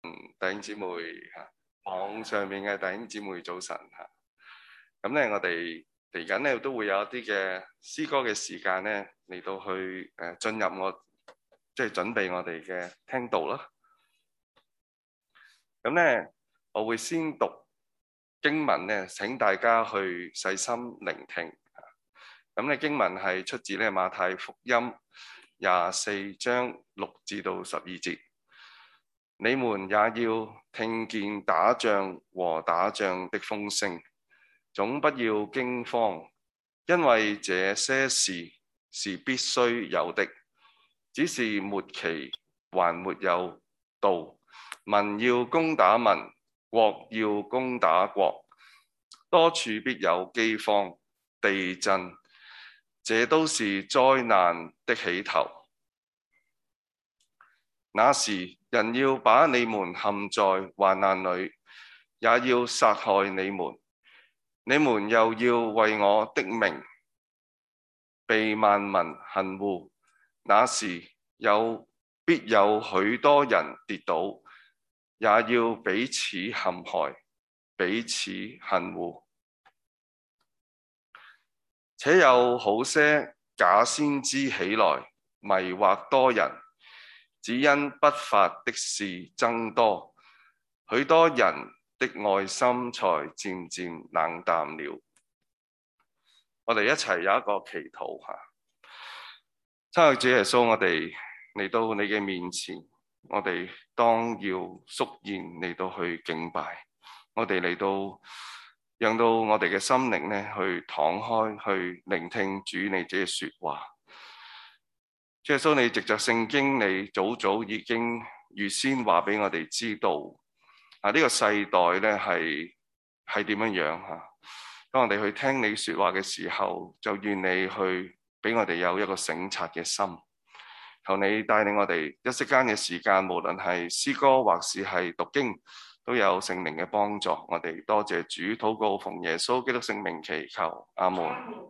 弟兄姊妹網上面嘅弟兄姊妹早晨咁咧我哋嚟緊咧都會有一啲嘅詩歌嘅時間咧嚟到去進入準備我哋嘅聽道啦。咁咧我會先讀經文咧，請大家去細心聆聽。咁咧經文係出自咧馬太福音24章6至到12節。你們也要聽見打仗和打仗的風聲，總不要驚慌，因為這些事是必須有的，只是末期還沒有到。民要攻打民，國要攻打國，多處必有饑荒、地震，這都是災難的起頭。那時人要把你們陷在患難裏，也要殺害你們。你們又要為我的名被萬民恨惡。那時必有許多人跌倒，也要彼此陷害，彼此恨惡。且有好些假先知起來，迷惑多人。只因不法的事增多，許多人的愛心才漸漸冷淡了。我哋一齊有一個祈禱親愛的主耶穌，我哋嚟到你嘅面前，我哋當要肅然嚟到去敬拜，我哋嚟到讓到我哋嘅心靈呢去敞開，去聆聽主你自己嘅說話。主耶穌，你藉着聖經，你早早已經預先話俾我哋知道，呢個世代咧係點樣當我哋去聽你說話嘅時候，就願你去俾我哋有一個省察嘅心。求你帶領我哋一息間嘅時間，無論係詩歌或是係讀經，都有聖靈嘅幫助。我哋多謝主，禱告奉耶穌基督聖名祈求，阿門。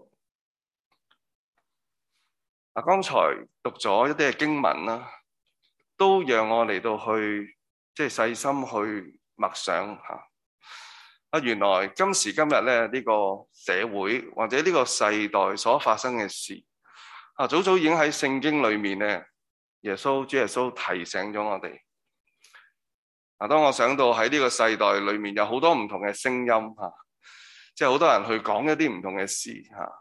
剛才讀咗一啲嘅經文啦，都讓我嚟到去細心去默想原來今時今日咧呢個社會或者呢個世代所發生嘅事早早已經喺聖經裏面咧，主耶穌提醒咗我哋。當我想到喺呢個世代裏面有好多唔同嘅聲音好多人去講一啲唔同嘅事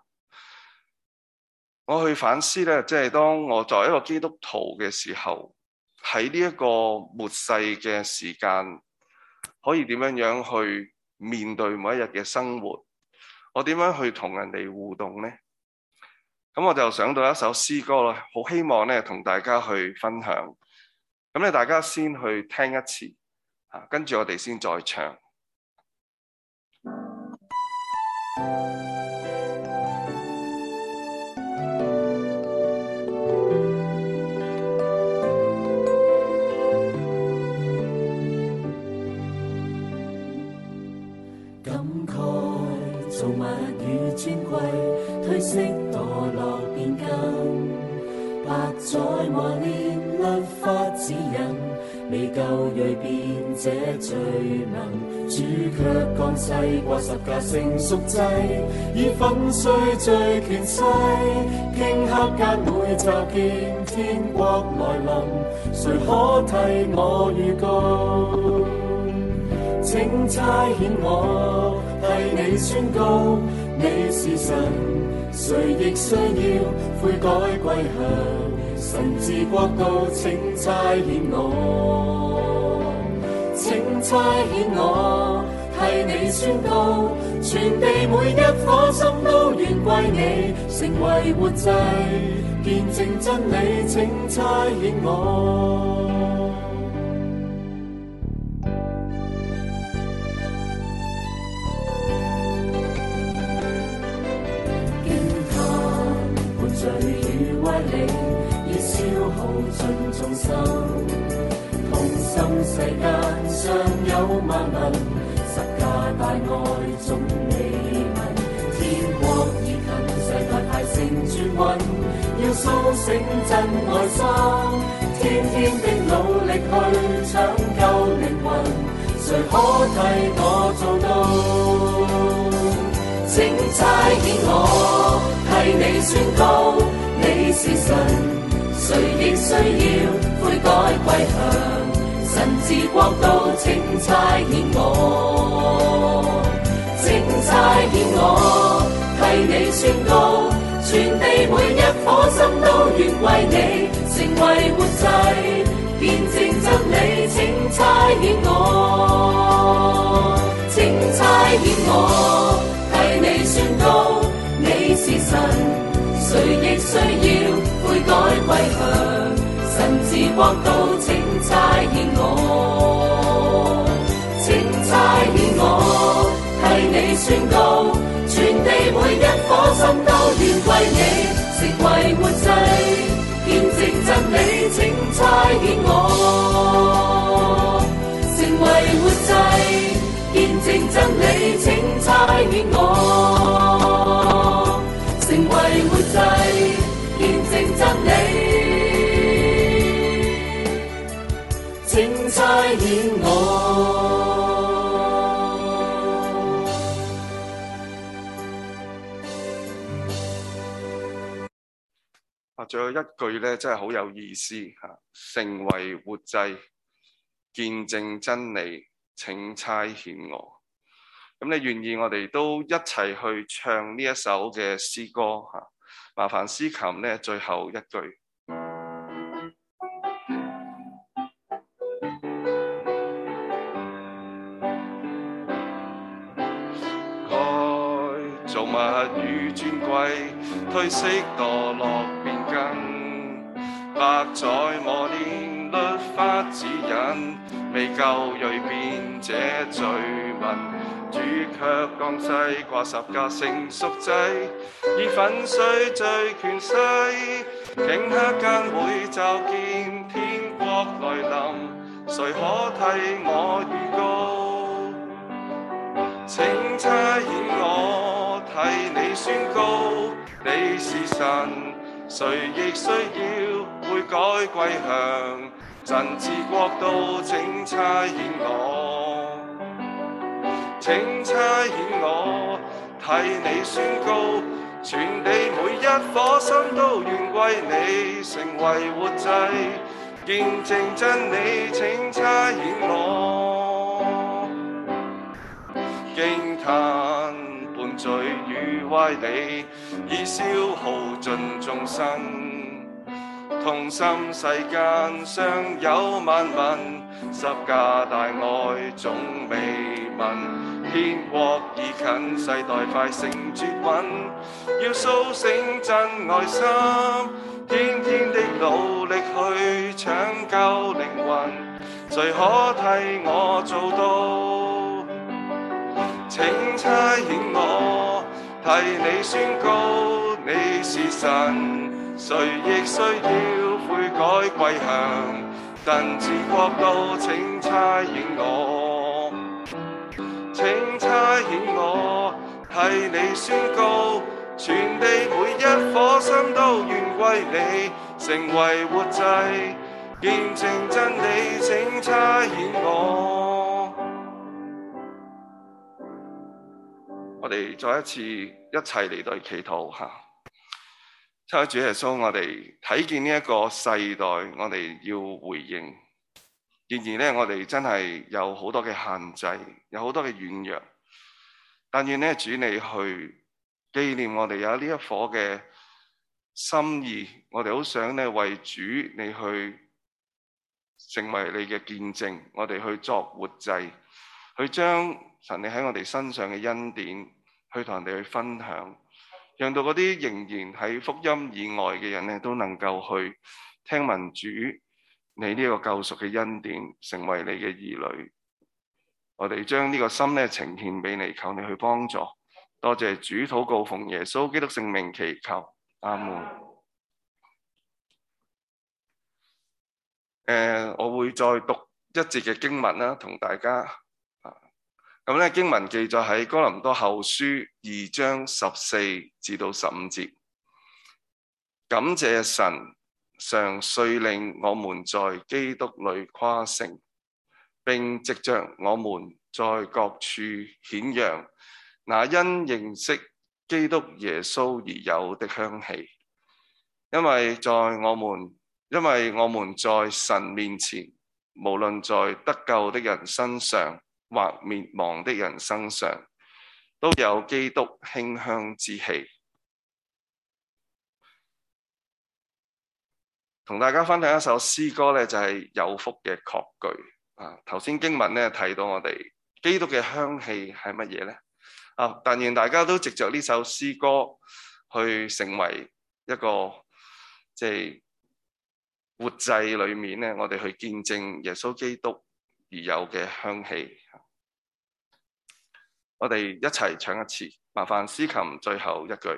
我去反思咧，當我作為一個基督徒嘅時候，喺呢一個末世嘅時間，可以點樣去面對每一日嘅生活？我點樣去同人哋互動呢？咁我就想到一首詩歌啦，好希望咧同大家去分享。咁咧大家先去聽一次，跟住我哋先再唱。 造物與尊貴，褪色墮落變更，百載磨練律法指引，未夠銳變這罪能，主卻降世過十架成贖祭，以粉碎罪權勢，頃刻間會驟見天國來臨，誰可替我預告？請差遣我替你宣告，你是神，誰亦需要悔改歸向神治國度。請差遣我，請差遣我替你宣告，全地每一顆心都願歸你，成為活祭，見證真理。請差遣我。已消耗盡眾生，同心世間上有萬民，十架大愛總未聞，天國已近，世代太盛轉運，要甦醒真愛心。 天天的努力去搶救靈魂，誰可替我做到？請差遣我替你宣告，你是神，誰亦需要悔改歸向神治國度。請差遣我，請差遣我替你宣告，全地每一顆心都願為你成為活祭，見證真理。請差遣我，請差遣我替你宣告，你是神，誰亦需要悔改歸向神治國度。請差遣我，請差遣我替你宣告，全地每一顆心都願為你成為活祭，見證真理。請差遣我，成為活祭，見證真理。請差遣我，成為活祭，見證真理。請差遣我。 仲有一句咧，真係好有意思嚇，成為活祭，見證真理，請差遣我。咁你願意我哋都一齊去唱呢一首嘅詩歌嚇？麻煩司琴咧最後一句。該造物與尊貴，褪色墮落變更，百載磨練律法指引，未夠鋭變這罪民。主卻降世掛十架成贖祭，以粉碎罪權勢，頃刻間會驟見天國來臨，誰可替我預告？請差遣我替你宣告，你是神，誰亦需要悔改歸向神治國度。請差遣我，請差遣我替你宣告，全地每一顆心都願為你成為活祭，見證真理。請差遣我，驚嘆伴罪與歪理，已消耗盡眾生，痛心世間尚有萬民，十架大愛總未聞，天國已近，世代快成絕韻，要甦醒真愛心，天天的努力去搶救靈魂，誰可替我做到？請差遣我替你宣告，你是神，誰亦需要悔改歸向神治國度。請差遣我，請差遣我替你宣告，全地每一顆心都願為你成為活祭，見證真理。請差遣我。我哋再一次一齊嚟到祈禱嚇，親愛主耶穌，我哋睇見呢一個世代，我哋要回應。然而咧，我哋真係有好多嘅限制，有好多嘅軟弱。但願咧，主你去紀念我哋有呢一顆嘅心意，我哋好想咧為主你去成為你嘅見證，我哋去作活祭，去將神你喺我哋身上嘅恩典，去同人哋去分享，讓到嗰啲仍然喺福音以外嘅人咧，都能夠去聽聞主你呢個救贖嘅恩典，成為你嘅兒女。我哋將呢個心咧呈獻俾你，求你去幫助。多謝主，禱告奉耶穌基督聖名祈求，阿門。我會再讀一節嘅經文啦，同大家。咁咧，經文記載喺哥林多後書2章14至到15節。感謝神， 常遂令我們在基督裏誇勝，並藉着我們在各處顯揚那因認識基督耶穌而有的香氣。因為我們在神面前，無論在得救的人身上或滅亡的人身上，都有基督馨香之氣。同大家分享一首詩歌呢，就係有福嘅確據。頭先經文呢提到我哋基督嘅香氣係乜嘢呢？但願大家都藉着呢首詩歌去成為一個即係活祭裏面呢，我哋去見證耶穌基督而有嘅香氣。我哋一齊唱一次，麻煩司琴最後一句。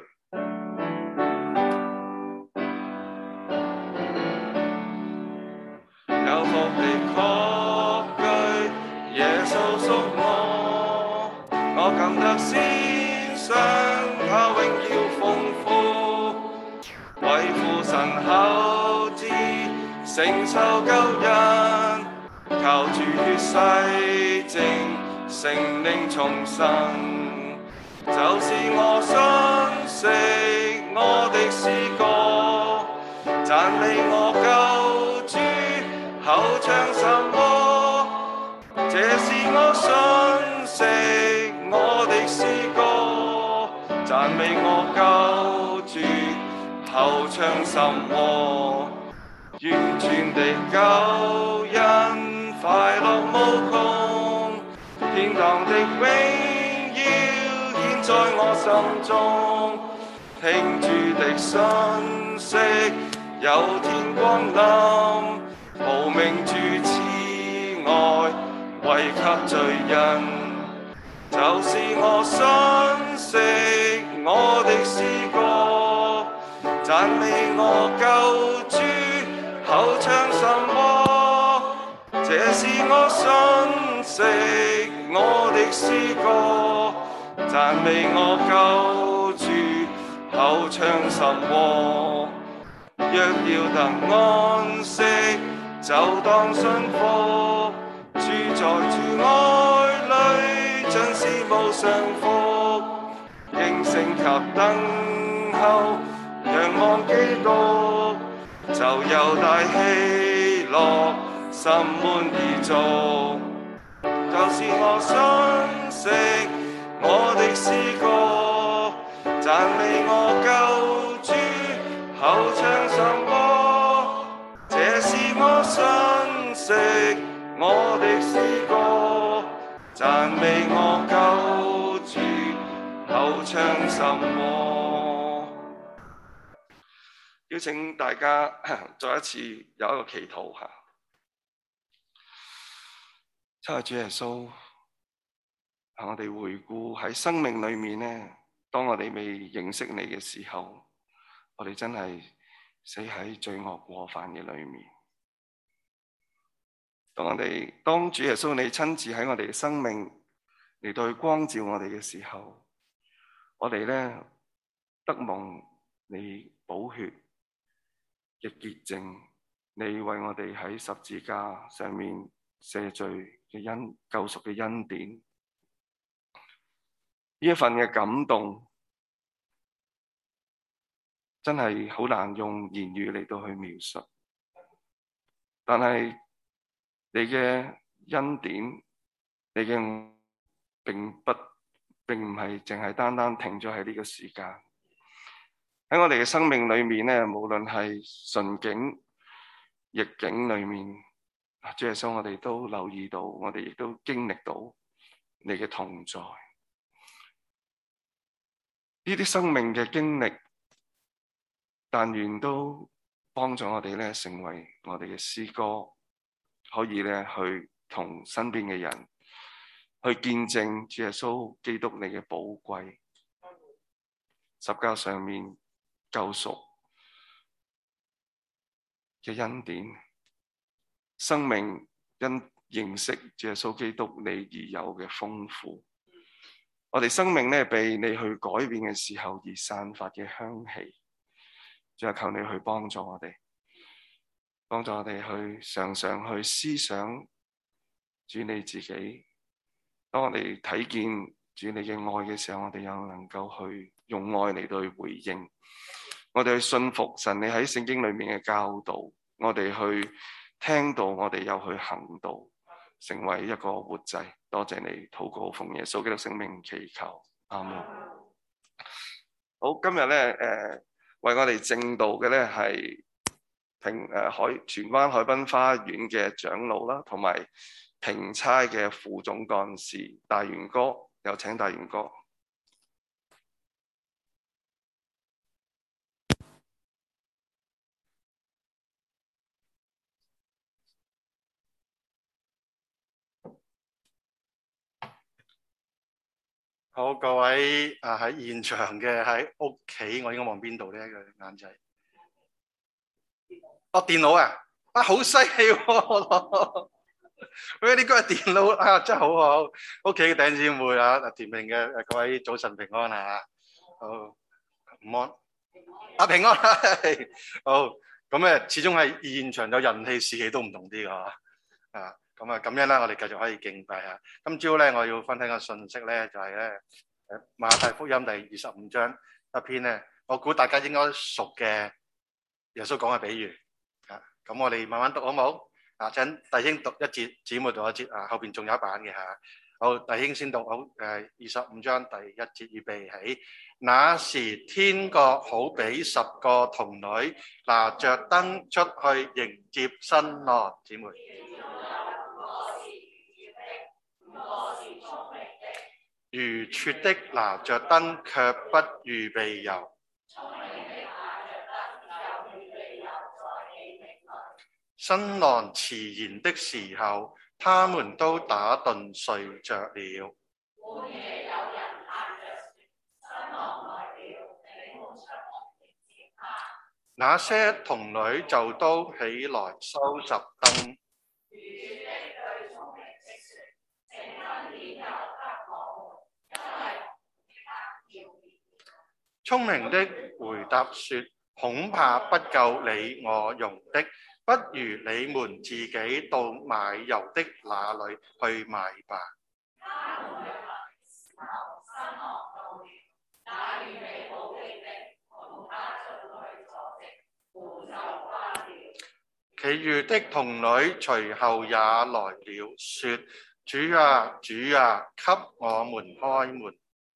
有福的確據，耶穌屬我感得先上他榮耀豐富，為父神後嗣承受救恩，靠主血洗淨，聖靈重生，就是我信息我的詩歌，讚美我救主，後唱什麼？這是我信息我的詩歌，讚美我救主，後唱什麼？完全的救恩，快樂無窮，天堂的榮耀現在我心中，聽主的信息，有天光臨，無名主慈愛，為給罪人，就是我信息我的詩歌，讚美我救主，後唱什麼？這是我信息我的詩歌，讚美我救主，後唱什麼？若要得安息，就當信服，住在主愛裡，真是無上福。應承及等候，仰望基督，就有大喜樂，心滿意足。就是我信息我的詩歌，讚美我救主，後唱什麼？這是我信息我的詩歌，讚美我救主，後唱什麼？邀請大家再一次有一個祈禱下。親愛的主耶穌，我哋回顧喺生命裏面呢，當我哋未認識你嘅時候，我哋真係死喺罪惡過犯嘅裏面。當主耶穌你親自喺我哋嘅生命嚟到去光照我哋嘅時候，我哋呢得蒙你寶血嘅潔淨，你為我哋喺十字架上面赦罪嘅救贖嘅恩典，呢一份嘅感動真係好難用言語嚟到去描述。但係你嘅恩典，你嘅並唔係淨係單單停咗喺呢個時間。喺我哋嘅生命裏面呢，無論係順境逆境裏面，主耶穌我哋都留意到，我哋亦都經歷到你嘅同在。呢啲生命嘅經歷，但願都幫助我哋咧，成為我哋嘅詩歌，可以咧去同身邊嘅人去見證主耶穌基督你嘅寶貴，十架上面救贖嘅恩典，生命因認識主耶穌基督你而有嘅豐富。我哋生命咧被你去改變嘅時候而散發嘅香氣，就係求你去幫助我哋， 幫助我哋去常常去思想主你自己。當我哋睇見主你嘅愛嘅時候，我哋又能夠去用愛嚟到去回應，我哋去信服神你喺聖經裏面嘅教導，我哋去聽到，我哋又去行道，成為一個活祭。多謝你，禱告奉耶穌基督聖名祈求，阿門。好，今日咧為我哋證道嘅咧係荃灣海濱花園嘅長老啦，同埋平差嘅副總幹事大元哥，有請大元哥。 好，各位喺現場嘅，喺屋企，我應該望邊度呢？個眼仔，電腦啊，好犀利喎！喂，呢個係電腦啊，真係好好。屋企嘅弟兄姊妹啊，甜平嘅各位早晨平安啊！好，午安，平安。好，咁始終係現場有人氣士氣都唔同啲㗎咁啊，咁樣啦，我哋繼續可以敬拜下。今朝咧，我要分享嘅信息咧，就係咧馬太福音第25章一篇咧，我估大家應該熟嘅耶穌講嘅比喻咁我哋慢慢讀好冇？請弟兄讀一節，姊妹讀一節後邊仲有一版嘅好，弟兄先讀好25章第1節，預備起。那時天國好比10個童女拿着燈出去迎接新郎，姊妹。愚拙的拿着燈，卻不預備油；新郎遲延的時候，他們都打盹睡着了。那些童女就都起來收拾燈。聰明的回答說：恐怕不夠你我用的，不如你們自己到買油的那裏去買吧。其餘的童女隨後也來了，說：主啊，主啊，給我們開門。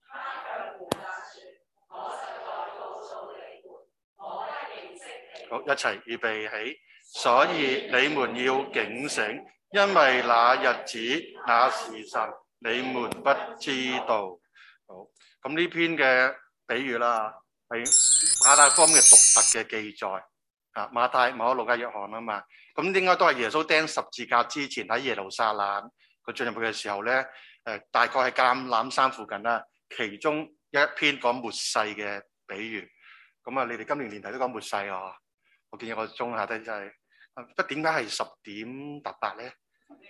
好，一齊預備起。所以你們要警醒，因為那日子那時辰你們不知道。好，咁呢篇嘅比喻啦，係馬太福音嘅獨特嘅記載。馬太、馬可、路加、約翰啊嘛，咁應該都係耶穌釘十字架之前喺耶路撒冷佢進入去嘅時候咧，大概係橄欖山附近啦，其中一篇講末世嘅比喻。咁你哋今年年頭都講末世啊？我見有個鐘下低真係，不點解係10點達8咧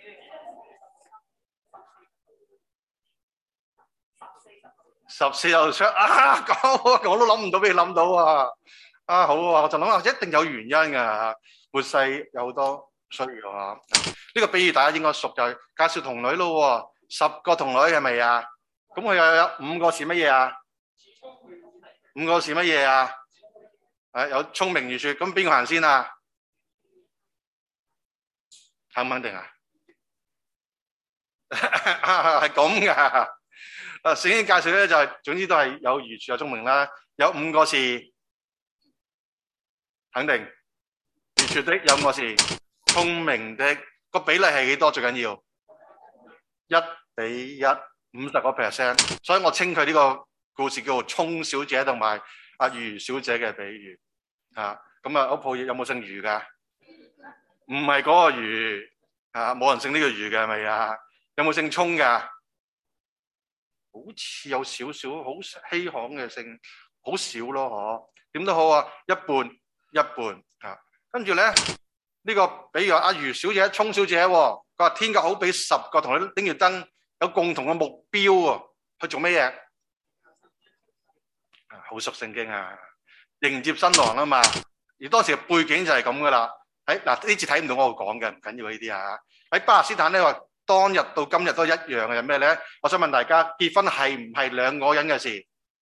？14又出講我都諗唔到，俾你諗到好我就諗一定有原因㗎。末世有好多需要呢個比喻大家應該熟，就係介紹童女咯。10個童女係咪啊？咁佢又有5個是乜嘢啊？5個是乜嘢啊？有聰明愚拙，咁邊個行先啊？肯唔肯定啊？係咁噶。聖經介紹咧就係，總之都係有愚拙有聰明啦。有5個是肯定，愚拙的有5個是聰明的，個比例係幾多？最緊要1比1，50%。所以我稱佢呢個故事叫做聰小姐同埋余小姐嘅比喻咁屋鋪有冇姓余噶？唔係嗰個余冇人姓呢個余嘅係咪啊？有冇姓聰噶？好似有少少好稀罕嘅姓，好少咯點都好一半跟住咧呢個比如話余小姐、聰小姐佢話天國好比10個同佢拎住燈，有共同嘅目標去做咩嘢？好熟聖經迎接新郎嘛。而當時嘅背景就係咁噶啦， 喺嗱呢次睇唔到我講嘅，唔緊要呢啲啊。喺巴勒斯坦咧話，當日到今日都一樣嘅，係咩咧？我想問大家，結婚係唔係兩個人嘅事？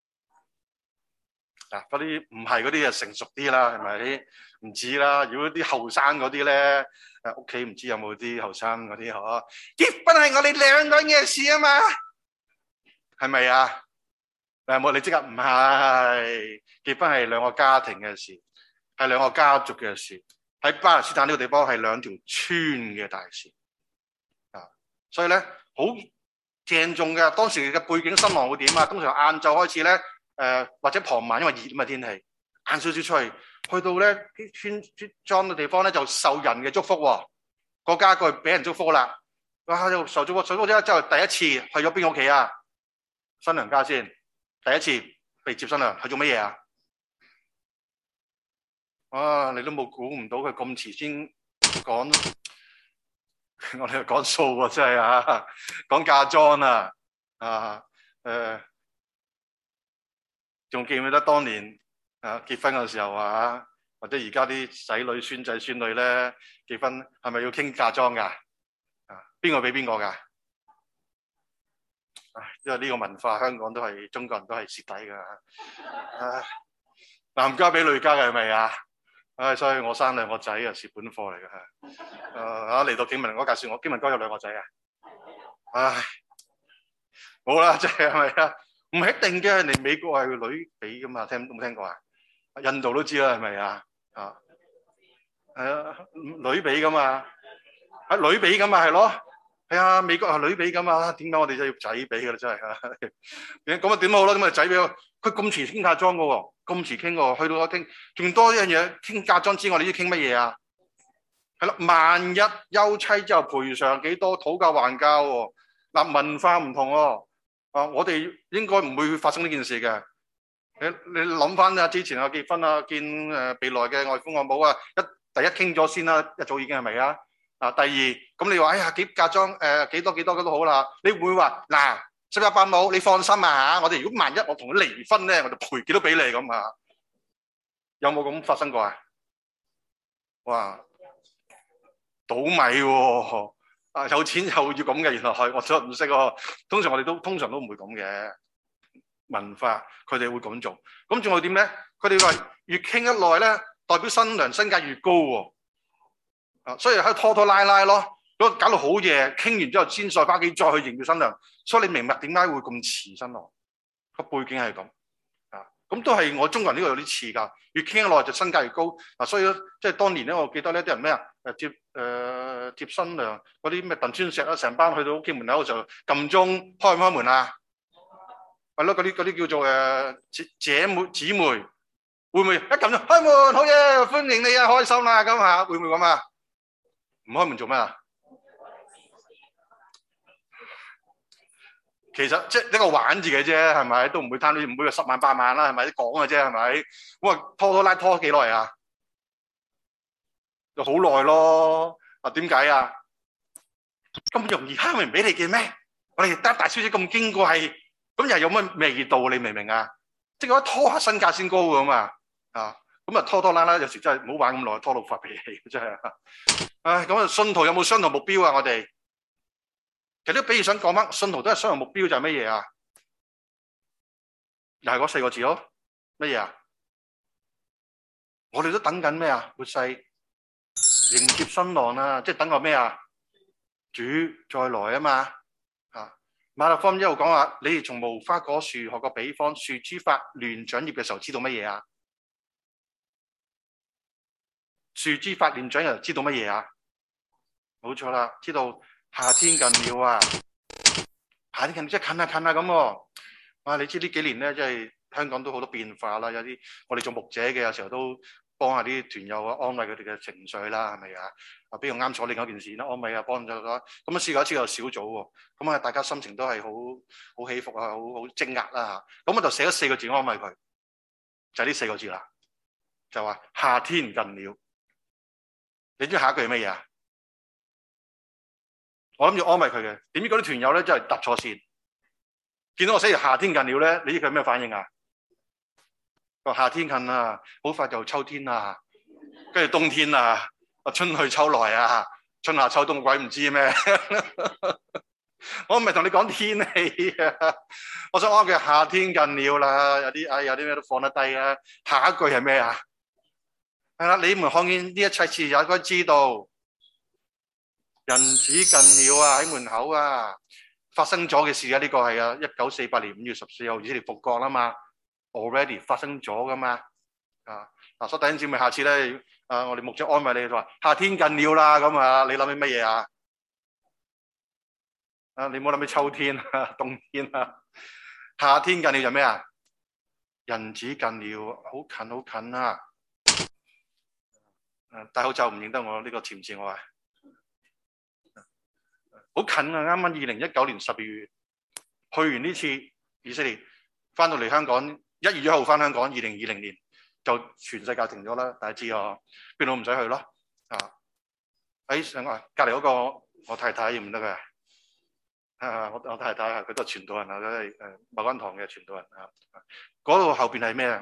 嗱，嗰啲唔係嗰啲就成熟啲啦，係咪？唔知啦。如果啲後生嗰啲咧，屋企唔知有冇啲後生嗰啲嗬？結婚係我哋兩個人嘅事啊嘛，係咪啊？有冇你即刻唔係？結婚係兩個家庭嘅事，係兩個家族嘅事。喺巴勒斯坦呢個地方係兩條村嘅大事啊，所以咧好鄭重嘅。當時嘅背景新郎會點啊？通常晏晝開始咧，或者傍晚，因為熱啊嘛天氣，晏少少出去到咧啲村莊嘅地方咧就受人嘅祝福喎，個家具俾人祝福啦。哇！就受祝福，受祝福之後第一次去咗邊個屋企啊？新娘家先，第一次被接新娘去做乜嘢啊？啊！你都冇估唔到佢咁遲先講，我哋講數喎，真係啊！講嫁妝啊，仲記唔記得當年結婚嘅時候啊？或者而家啲仔女、孫仔、孫女咧結婚係咪要傾嫁妝㗎？啊，邊個俾邊個㗎？因為呢個文化，香港都係中國人都係蝕底㗎。男家俾女家嘅係咪啊？所以我生兩個仔啊，蝕本貨嚟嘅嚇。嚟到經文哥介紹我，經文哥有兩個仔啊。唉，冇啦，即係咪啊？唔係一定嘅，人哋美國係女俾噶嘛，有冇聽過啊？印度都知啦，係咪啊？係啊，女俾噶嘛，女俾噶嘛，係咯。係啊，美國係女俾噶嘛，點解我哋就要仔俾㗎啦？真係咁啊點好咯？咁啊仔俾佢咁遲傾嫁妝嘅喎，咁遲傾喎，去到我傾仲多一樣嘢，傾嫁妝之外，你知傾乜嘢啊？係啦，萬一休妻之後賠償幾多，討價還價喎。嗱，文化唔同喎。我哋應該唔會發生呢件事嘅。你諗翻啊，之前啊結婚啊，見未來嘅外父外母啊，第一傾咗先啦，一早已經係咪啊？第二咁你話哎呀嫁妝幾多咁都好啦，你會唔會話嗱，18伯母你放心啊嚇，我哋如果萬一我同佢離婚咧，我就賠幾多俾你咁啊？有冇咁發生過啊？哇，倒米喎！有錢又要咁嘅，原來係我真係唔識喎。通常我哋通常都唔會咁嘅文化，佢哋會咁做。咁仲有點咧？佢哋話越傾得耐咧，代表新娘身價越高喎。所以喺度拖拖拉拉咯，搞到好夜，傾完之後先再翻屋企再去迎接新娘。所以你明白點解會咁遲新郎？個背景係咁啊。咁都係我中國人呢個有啲似㗎，越傾得耐就身價越高。所以即係當年咧，我記得呢啲人咩啊？接新娘嗰啲咩鄧川石啦，成班去到屋企門口就撳鐘開唔開門啊？係咯，嗰啲叫做姐妹姊妹，會唔會一撳鐘開門？好嘢，歡迎你啊，開心啦咁嚇，會唔會咁啊？唔開門做咩啊？其實即係一個玩字嘅啫，係咪？都唔會貪你唔會10萬8萬啦，係咪？講嘅啫，係咪？咁啊拖拉拖幾耐啊？就好耐咯。點解啊？咁容易慳名俾你嘅咩？我哋得大小姐咁矜貴，咁又有乜味道？你明唔明啊？即係我一拖下身價先高㗎嘛。咁啊拖拖拉拉，有時真係唔好玩咁耐，拖到發脾氣真係。咁啊，信徒有冇相同目標啊？我哋其實都比如想講翻，信徒都係相同目標，就係乜嘢啊？又係嗰4個字咯。乜嘢啊？我哋都等緊咩啊？末世迎接新郎啊！即係等個咩啊？主再來啊嘛。馬太福音一路講話，你哋從無花果樹學個比方，樹枝發亂長葉嘅時候，知道乜嘢啊？樹枝發亂長葉知道乜嘢啊？冇錯啦，知道夏天近了啊！夏天近即係近啊咁喎。你知呢幾年咧，即係香港都好多變化啦。有啲我哋做牧者嘅，有時候都幫下啲團友啊，安慰佢哋嘅情緒啦，係咪啊？比如啱坐另一件事啦，安慰啊，幫咗佢。咁啊，試過一次有小組喎，咁啊，大家心情都係好起伏啊，好積壓啦嚇。咁我就寫咗4個字安慰佢，就係呢4個字啦，就話夏天近了。你知下一句係乜嘢啊？我諗住安慰佢嘅，點知嗰啲團友咧真係搭錯線，見到我寫住夏天近了咧，你知佢咩反應啊？話夏天近啦，好快就秋天啦，跟住冬天啦， 春去秋來啊，春夏秋冬鬼唔知咩？我唔係同你講天氣啊，我想講嘅夏天近了啦，有啲咩都放得低啊。下一句係咩啊？係啦，你們看見呢一切事，也該知道人子近了啊，喺門口啊，發生咗嘅事啊，呢個係啊1948年5月14號以色列復國啦嘛 ，already 發生咗噶嘛啊。嗱，所以弟兄姊妹，下次咧我哋牧者安慰你，就話夏天近了啦，咁啊，你諗起乜嘢啊？你唔好諗起秋天啊、冬天啊，夏天近了就咩啊？人子近了，好近好近啊！戴口罩唔認得我呢個似唔似我啊？好近啊！啱啱2019年12月去完呢次以色列，翻到嚟香港1月1號翻香港，2020年就全世界停咗啦。大家知啊，邊度唔使去咯啊？喺上個隔離嗰個我太太認唔得嘅。我太太佢都係傳道人啊，佢係某間堂嘅傳道人啊。嗰度後邊係咩啊？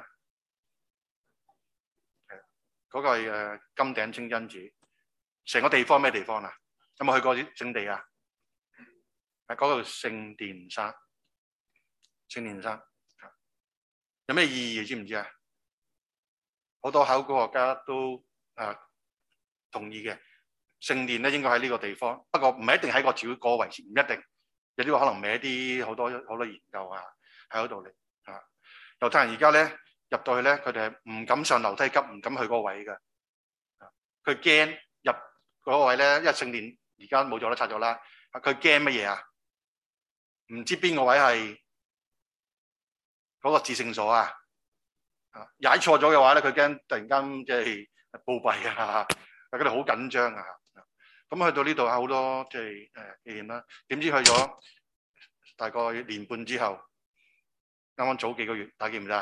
嗰個係金頂清真寺，成個地方咩地方啊？有冇去過啲聖地啊？嗰個聖殿山，聖殿山有咩意義？知唔知啊？好多考古學家都同意嘅，聖殿咧應該喺呢個地方，不過唔係一定喺個主要個位置，唔一定。有啲可能孭啲好多研究啊，喺嗰度嚟啊。猶太人而家咧入到去咧，佢哋係唔敢上樓梯級，唔敢去嗰個位嘅。佢驚入嗰個位咧，因為聖殿而家冇咗啦，拆咗啦。佢驚乜嘢啊？唔知邊個位係嗰個至聖所啊？踩錯咗嘅話咧，佢驚突然間即係暴斃啊！佢哋好緊張啊！咁去到呢度好多即係紀念啦。點知去咗大概年半之後，啱啱早幾個月，大家記唔記得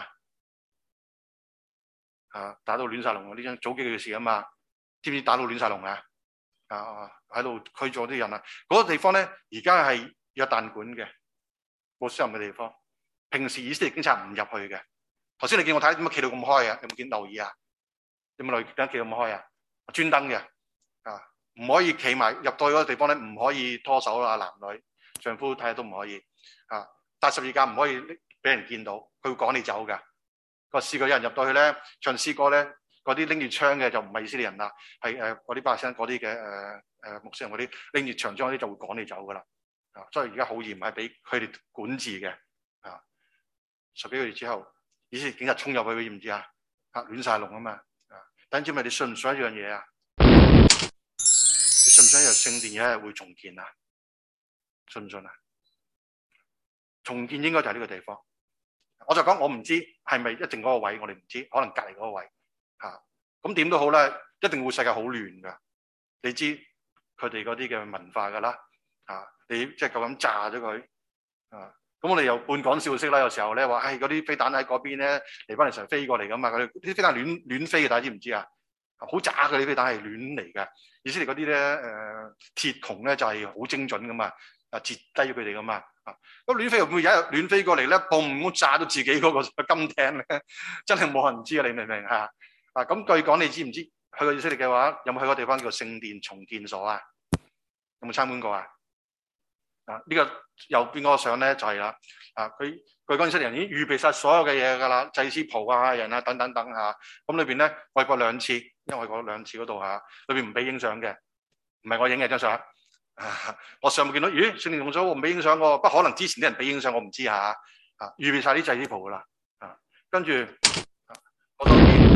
啊？打到亂晒龍啊！呢張早幾個月事啊嘛，知唔知打到亂晒龍啊？喺度驅咗啲人啊！嗰個地方咧，而家係約旦管嘅穆斯林嘅地方。平時以色列警察唔入去嘅。頭先你見我睇點解企到咁開啊？有冇見留意啊？有冇留意點解企到咁開啊？專登嘅啊！唔可以企埋入到去嗰個地方咧，唔可以拖手啦，男女丈夫睇下都唔可以啊。帶十字架唔可以俾人見到，佢會趕你走㗎。我試過有人入到去咧，唱詩歌咧，嗰啲拎住槍嘅就唔係以色列人啦，係嗰啲巴勒斯坦嗰啲嘅穆斯林嗰啲拎住長槍嗰啲就會趕你走㗎啦。啊，所以而家好嚴，係俾佢哋管治嘅啊。10幾個月之後，以色列警察衝入去，你知唔知啊？亂晒龍啊嘛啊！等陣咪你信唔信一樣嘢啊？你信唔信一日聖殿有一日會重建啊？信唔信啊？重建應該就係呢個地方。我就講我唔知係咪一定嗰個位，我哋唔知，可能隔離嗰個位嚇。咁點都好啦，一定會世界好亂㗎。你知佢哋嗰啲嘅文化㗎啦嚇，你即係夠膽炸咗佢啊！咁我哋又半講笑式啦，有時候咧話，嗰啲飛彈喺嗰邊咧嚟翻嚟成日飛過嚟㗎嘛，啲飛彈亂飛嘅，大家知唔知啊？好渣嘅啲飛彈係亂嚟嘅。以色列嗰啲咧鐵穹咧就係好精準㗎嘛，截低咗佢哋㗎嘛。咁亂飛會唔會有一日亂飛過嚟咧？嘣咁炸到自己嗰個金頂咧，真係冇人知啊！你明唔明嚇？咁據講，你知唔知去過以色列嘅話，有冇去過地方叫做聖殿重建所啊？有冇參觀過啊？呢個右邊嗰個相咧就係啦。佢據講以色列人已經預備晒所有嘅嘢㗎啦，祭司袍啊、人啊等等等嚇。咁裏邊咧我去過2次，因為我去過2次嗰度嚇，裏邊唔俾影相嘅，唔係我影嘅張相。我上面見到，咦，聖殿重建所我唔俾影相喎，不可能之前啲人俾影相，我唔知嚇。預備晒啲祭司袍㗎啦。跟住我當然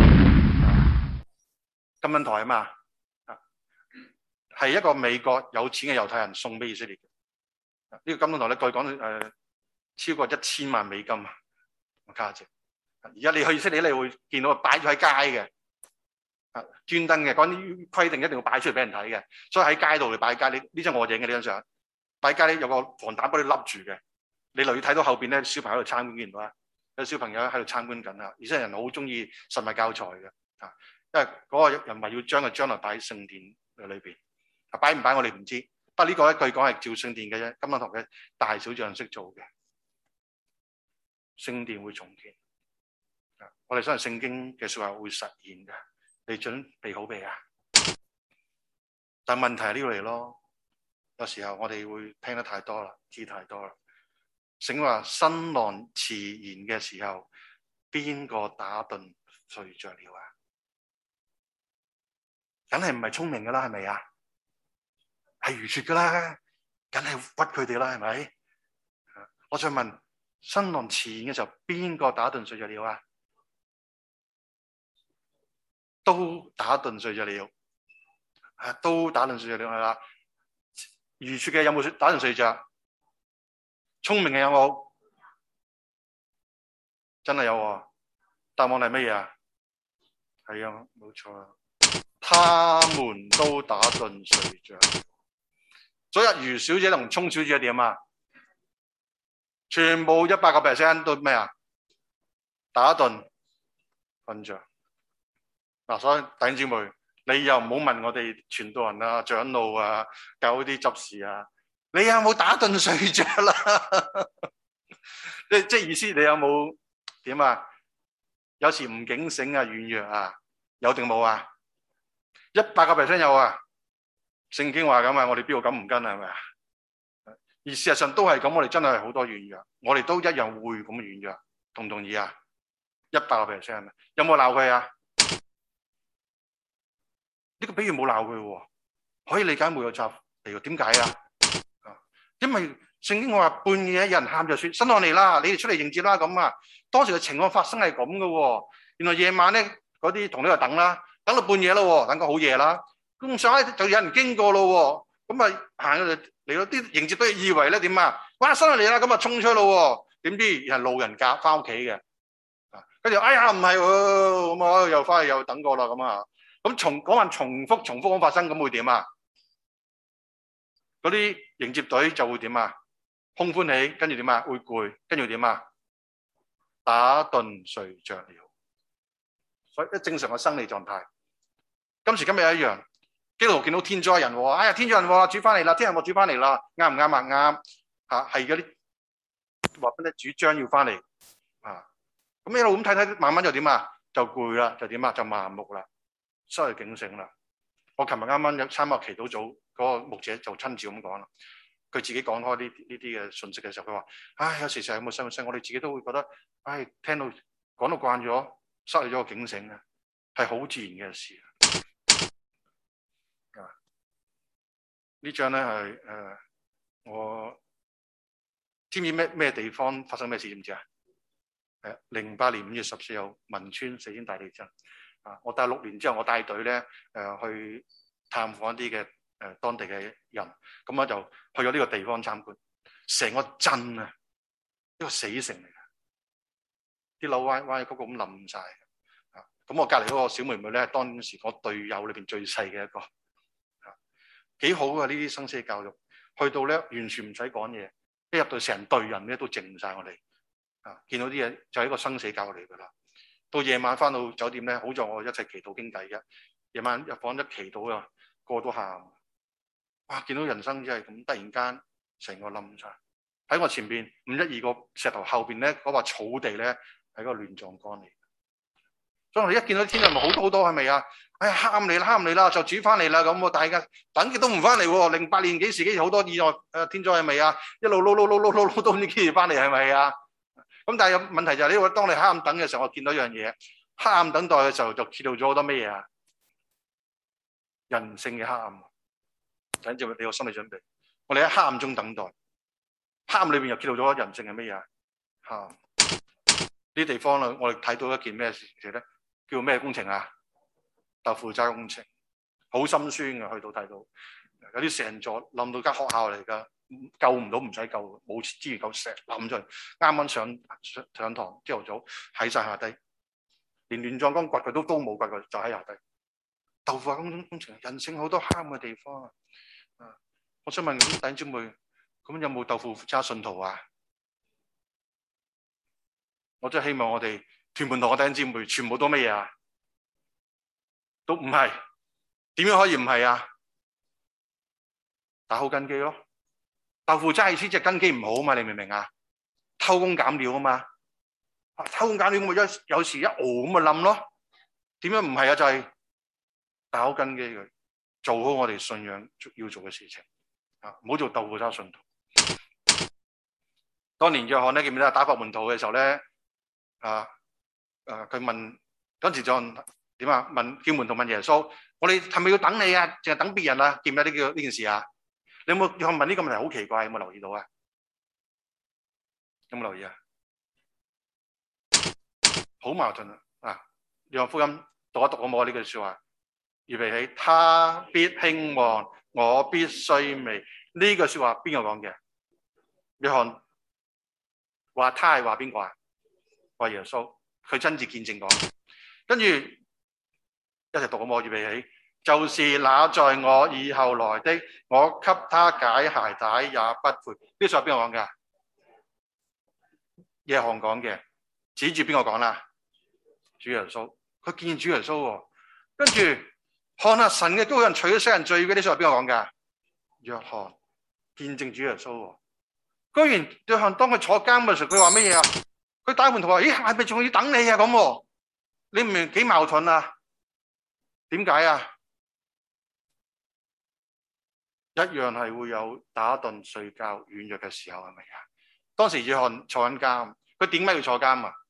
金銀台啊嘛，係一個美國有錢嘅猶太人送俾以色列嘅。呢個金銀台咧，據講超過1000萬美金啊，價值。而家你去以色列，你會見到擺咗喺街嘅。專登嘅，嗰啲規定一定要擺出嚟俾人睇嘅，所以喺街度嚟擺街。呢張我影嘅呢張相，擺街咧有個防彈玻璃笠住嘅。你留意睇到後邊咧，小朋友喺度參觀，見到啊？有小朋友喺度參觀緊啊！以色列人好中意實物教材嘅，因為嗰個人咪要將佢將來擺喺聖殿裏邊，擺唔擺我哋唔知。不過呢個咧據講係照聖殿嘅啫，金銀台嘅大小樣式做嘅。聖殿會重建，我哋相信聖經嘅說話會實現嘅。你準備好未啊？ 但問題係呢度嚟咯，有時候我哋會聽得太多啦，知太多啦。聖經話新郎遲延嘅時候，邊個打盹睡着了啊？梗係唔係聰明噶啦，係咪啊？係愚拙噶啦，梗係屈佢哋啦，係咪？我再問，新郎遲延嘅時候，邊個打盹睡着了啊？都打盹睡着了，都打盹睡着了係啦。愚拙嘅有冇打盹睡着？聰明嘅有冇？真係有喎。答案係乜嘢啊？係啊，冇錯啊。他們都打盹睡着。昨日余小姐同聰小姐點啊？全部100%都咩啊？打盹瞓着。嗱，所以弟兄姊妹，你又唔好問我哋傳道人啊、長老啊、教嗰啲執事啊，你有冇打盹睡着啦？即意思，你有冇點啊？有時唔警醒啊、軟弱啊，有定冇啊？100%有啊！聖經話咁啊，我哋邊個敢唔跟啊？係咪啊？而事實上都係咁，我哋真係好多軟弱，我哋都一樣會咁軟弱，同唔同意啊？100%係咪？有冇鬧佢啊？呢個比喻冇鬧佢喎，可以理解冇有責嚟喎。點解啊？因為聖經話半夜有人喊就說：新郎嚟啦，你哋出嚟迎接啦咁啊。當時嘅情況發生係咁嘅喎。原來夜晚咧嗰啲同呢度等啦，等到半夜咯，等到好夜啦。咁上咧就有人經過咯，咁啊行咗嚟到啲迎接都以為咧點啊？哇，新郎嚟啦，咁啊衝出咯。點知係路人甲翻屋企嘅，跟住哎呀唔係喎，咁啊又翻去又等過啦咁啊。咁嗰晚重複咁發生，咁會點啊？嗰啲迎接隊就會點啊？空歡喜，跟住點啊？會攰，跟住點啊？打盹睡着了。所以一正常嘅生理狀態。今時今日一樣，基督徒見到天災人禍，哎呀天災人禍主翻嚟啦，天人禍主翻嚟啦，啱唔啱啊？啱嚇，係嗰啲話俾你主將要翻嚟啊。咁一路咁睇，慢慢就點啊？就攰啦，就點啊？就麻木啦。失去警醒啦！我琴日啱啱有參加祈禱組，嗰個牧者就親自咁講啦。佢自己講開呢啲嘅信息嘅時候，佢話：唉，有時成日有冇信息，我哋自己都會覺得，唉，聽到講到慣咗，失去咗個警醒啊，係好自然嘅事。呢張咧係我知唔知咩地方發生咩事？知唔知啊？08年5月14日，汶川4天大地震。我帶6年之後，我帶隊咧去探訪一啲嘅當地嘅人，咁我就去咗呢個地方參觀。成個鎮啊，一個死城嚟嘅，啲樓歪曲咁冧晒。咁我隔離嗰個小妹妹咧，當時我隊友裏邊最細嘅一個，幾好啊！呢啲生死教育，去到咧完全唔使講嘢，一入到成隊人咧都靜晒我哋，見到啲嘢就係一個生死教育嚟㗎啦。到夜晚翻到酒店咧，好在我一齊祈禱傾偈嘅。夜晚入房一祈禱啊，個個都喊。哇！見到人生真係咁，突然間成個冧晒。喺我前邊512個石頭後邊咧，嗰塊草地咧係個亂葬崗嚟。所以我哋一見到天人好多係咪啊？哎呀，喊你啦，就主翻嚟啦咁。大家等極都唔翻嚟喎。08年幾時好多意外天災係咪啊？一路撈都唔知幾時翻嚟係咪啊？咁但係有問題就係呢個，當你黑暗等嘅時候，我見到一樣嘢，黑暗等待嘅時候就揭露咗好多咩嘢啊？人性嘅黑暗。等住你有心理準備，我哋喺黑暗中等待，黑暗裏邊又揭露咗人性係咩嘢啊？呢啲地方啦，我哋睇到一件咩事咧？叫咩工程啊？豆腐渣工程，好心酸嘅，去到睇到有啲成座冧到間學校嚟㗎。救唔到唔使救，冇資源夠石冧咗。啱啱上堂，朝頭早喺晒下低，連亂葬崗掘佢都冇掘佢，就喺下低。豆腐工程，人性好多黑暗嘅地方啊！我想問弟兄姊妹，咁有冇豆腐渣信徒啊？我真係希望我哋屯門堂嘅弟兄姊妹全部都乜嘢啊？都唔係，點樣可以唔係啊？打好根基咯。豆腐渣意思即係根基唔好嘛，你明唔明啊？偷工減料啊嘛，偷工減料咁有時一熬咁咪冧咯。點樣唔係啊？就係打好根基佢， 做好我哋信仰要做嘅事情啊，唔好做豆腐渣信徒。當年約翰咧，記唔記得打發門徒嘅時候咧，佢問嗰陣時就點啊？叫門徒問耶穌：我哋係咪要等你啊？淨係等別人啊？記唔記得呢件事啊？你有冇約翰問呢個問題好奇怪？有冇留意到啊？有冇留意啊？好矛盾啊！約翰福音讀一讀好冇呢句說話？預備起，他必興旺，我必衰微。呢句說話邊個講嘅？約翰話他係話邊個啊？話耶穌，佢親自見證講。跟住一齊讀好冇？預備起，就是那在我以後來的，我給他解鞋帶也不悔。呢句說話邊個講嘅？約翰講嘅，指住邊個講啦？主耶穌，佢見主耶穌喎。跟住看下神嘅羔羊除咗世人罪嘅，呢句話邊個講噶？約翰見證主耶穌喎。居然約翰當佢坐監嘅時候，佢話乜嘢啊？佢打門徒話：咦，係咪仲要等你啊？咁你唔明幾矛盾啊？點解啊？一樣係會有打盹、睡覺、軟弱嘅時候，係咪啊？當時約翰坐緊監，佢點解要坐監啊？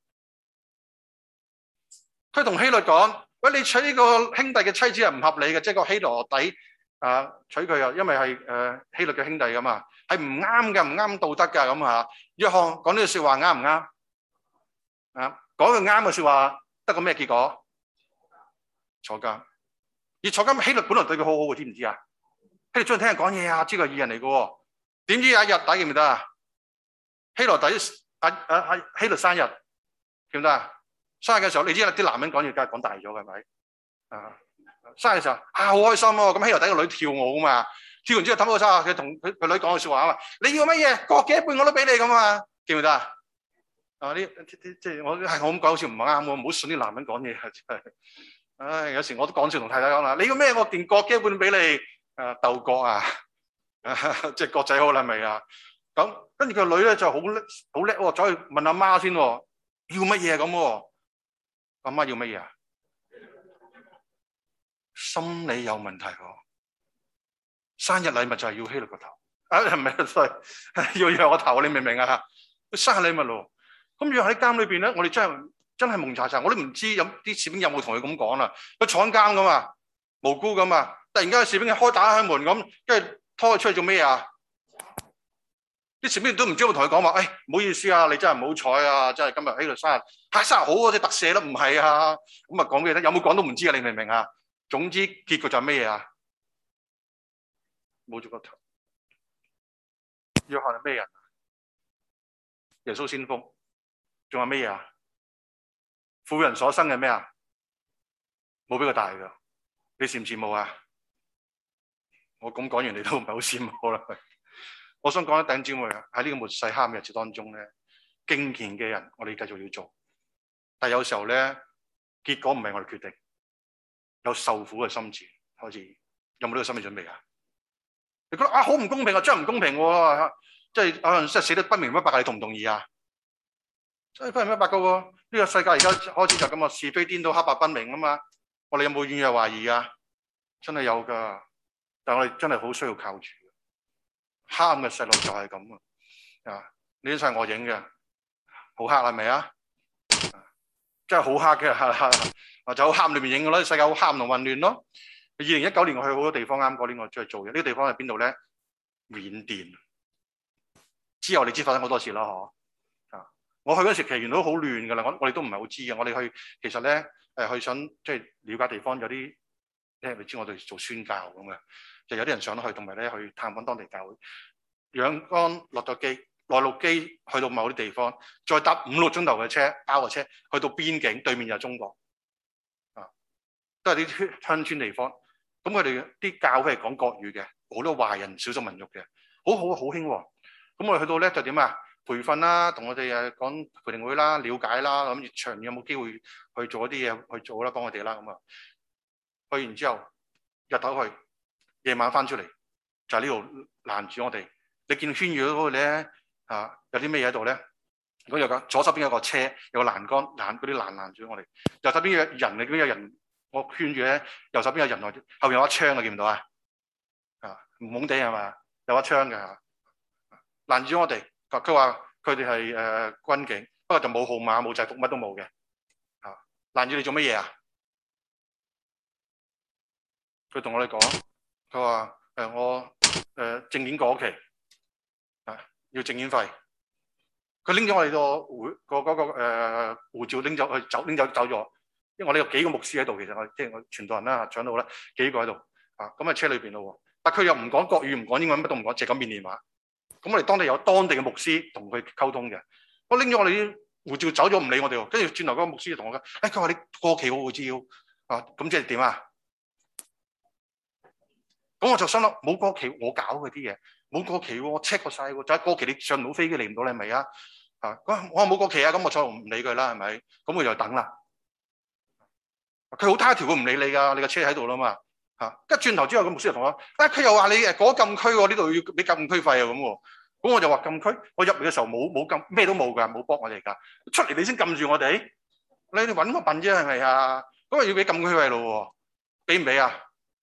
佢同希律講：喂，你娶呢個兄弟嘅妻子係唔合理嘅，即係個希羅底娶佢啊，因為係希律嘅兄弟噶嘛，係唔啱嘅，唔啱道德噶咁啊。約翰講呢句說話啱唔啱啊？講句啱嘅說話得個咩結果？坐監。而坐監，希律本來對佢好好嘅，知唔知啊？希律中意聽人講嘢啊，知佢係義人嚟嘅。點知有一日大家記唔記得啊？希羅底希律生日記唔記得啊？生日嘅時候，你知啦，啲男人講嘢梗係講大咗嘅，係咪？生日嘅時候好開心喎！咁希羅底個女跳舞啊嘛，跳完之後氹個生日，佢同佢女講句説話啊嘛，你要乜嘢？割幾半我都俾你咁啊！記唔記得啊？即係我咁講好似唔啱喎，唔好信啲男人講嘢啊！真係，唉，有時我都講笑同太太講啦，你要咩？我連割幾半俾你鬥割啊！即係割仔好啦，係咪啊？咁跟住佢個女咧就好叻喎，走去問阿媽先喎，要乜嘢咁喎？阿媽要乜嘢啊？心理有問題喎，生日禮物就係要希律個頭，唔係，sorry，要約我頭，你明唔明啊？生日禮物咯，咁約喺監裏邊咧，我哋真係蒙查查，我都唔知有啲士兵有冇同佢咁講啦。佢坐緊監噶嘛，無辜噶嘛，突然間士兵開打開門咁，跟住拖佢出去做咩啊？啲士兵都唔知有冇同佢講話，唔好意思啊，你真係唔好彩啊，真係今日希律生日，生日好啊，即係特赦啦，唔係啊，咁啊講咩咧？有冇講都唔知啊，你明唔明啊？總之結局就係咩嘢啊？冇咗個頭。約翰係咩人啊？耶穌先鋒，仲有咩嘢啊？婦人所生嘅咩啊？冇比佢大噶，你羨唔羨慕啊？我咁講完，你都唔係好羨慕啦。我想講一頂姊妹喺呢個末世黑暗日子當中咧，敬虔嘅人，我哋繼續要做，但係有時候咧，結果唔係我哋決定，有受苦嘅心志開始，有冇呢個心理準備啊？你覺得好唔公平啊，真係唔公平喎，即係可能真係死得不明不白，你同唔同意啊？真係不明不白噶喎，呢個世界而家開始就咁啊，是非顛倒，黑白分明啊嘛，我哋有冇怨有懷疑啊？真係有噶，但係我哋真係好需要靠住。黑暗嘅細路就係咁啊！呢啲係我影嘅，好黑係咪啊？真係好黑嘅，就好黑暗裏面影嘅咯。世界好黑暗同混亂咯。2019年我去好多地方，啱嗰年我出去做嘅。呢個地方係邊度咧？緬甸。之後你知發生好多事啦，嗬？我去嗰時其實原來都好亂噶啦，我哋都唔係好知嘅。我哋去其實咧去想即係了解地方，有啲你知我哋做宣教咁嘅。就有啲人上得去，同埋咧去探訪當地教會。陽光落咗機，內陸機去到某啲地方，再搭5-6鐘頭嘅車，包個車去到邊境對面就係中國，都係啲鄉村地方。咁佢哋啲教會係講國語嘅，好多華人少數民族嘅，好好好興喎。咁我哋去到咧就點啊？培訓啦，同我哋講培靈會啦，了解啦，諗住長遠有冇機會去做一啲嘢去做啦，幫我哋啦咁啊。去完之後日頭去。夜晚翻出嚟就係呢度攔住我哋。你見圈住嗰個咧有啲咩嘢喺度咧？咁有個左手邊有個車，有個欄杆攔嗰啲攔住我哋。右手邊有人，嗰啲有人我圈住咧，右手邊有人來，後邊有一槍啊，見唔到啊？唔懵地係嘛？有一槍嘅，攔住我哋。佢話佢哋係軍警，不過就冇號碼、冇制服，乜都冇嘅。攔住你做乜嘢啊？佢同我哋講，佢話我證件過期要證件費。佢拎咗我哋護照拎走咗。因為我哋有幾個牧師喺度，其實我傳道人啦、長老啦，幾個喺度咁喺車裏邊咯。但佢又唔講國語，唔講英文，乜都唔講，淨係講緬甸話。咁我哋當地有當地嘅牧師同佢溝通嘅。我拎咗我哋啲護照走咗，唔理我哋喎。跟住轉頭嗰個牧師就同我講：佢話你過期個護照咁即係點啊？咁我就心諗冇過期，我搞嗰啲嘢冇過期喎，我 check 過晒喎，就係過期你上唔到飛機嚟唔到你係咪啊？我話冇過期啊，咁我再唔理佢啦，係咪？咁我就等啦。佢好他條，佢唔理你噶，你個車喺度啦嘛。跟住轉頭之後，個牧師就同我佢又話你過禁區喎，呢度要俾禁區費啊咁喎。咁我就話禁區，我入嚟嘅時候冇禁，咩都冇噶，冇幫我哋噶。出嚟你先撳住我哋，你揾個笨啫係咪啊？咁啊要俾禁區費咯喎，俾唔俾啊？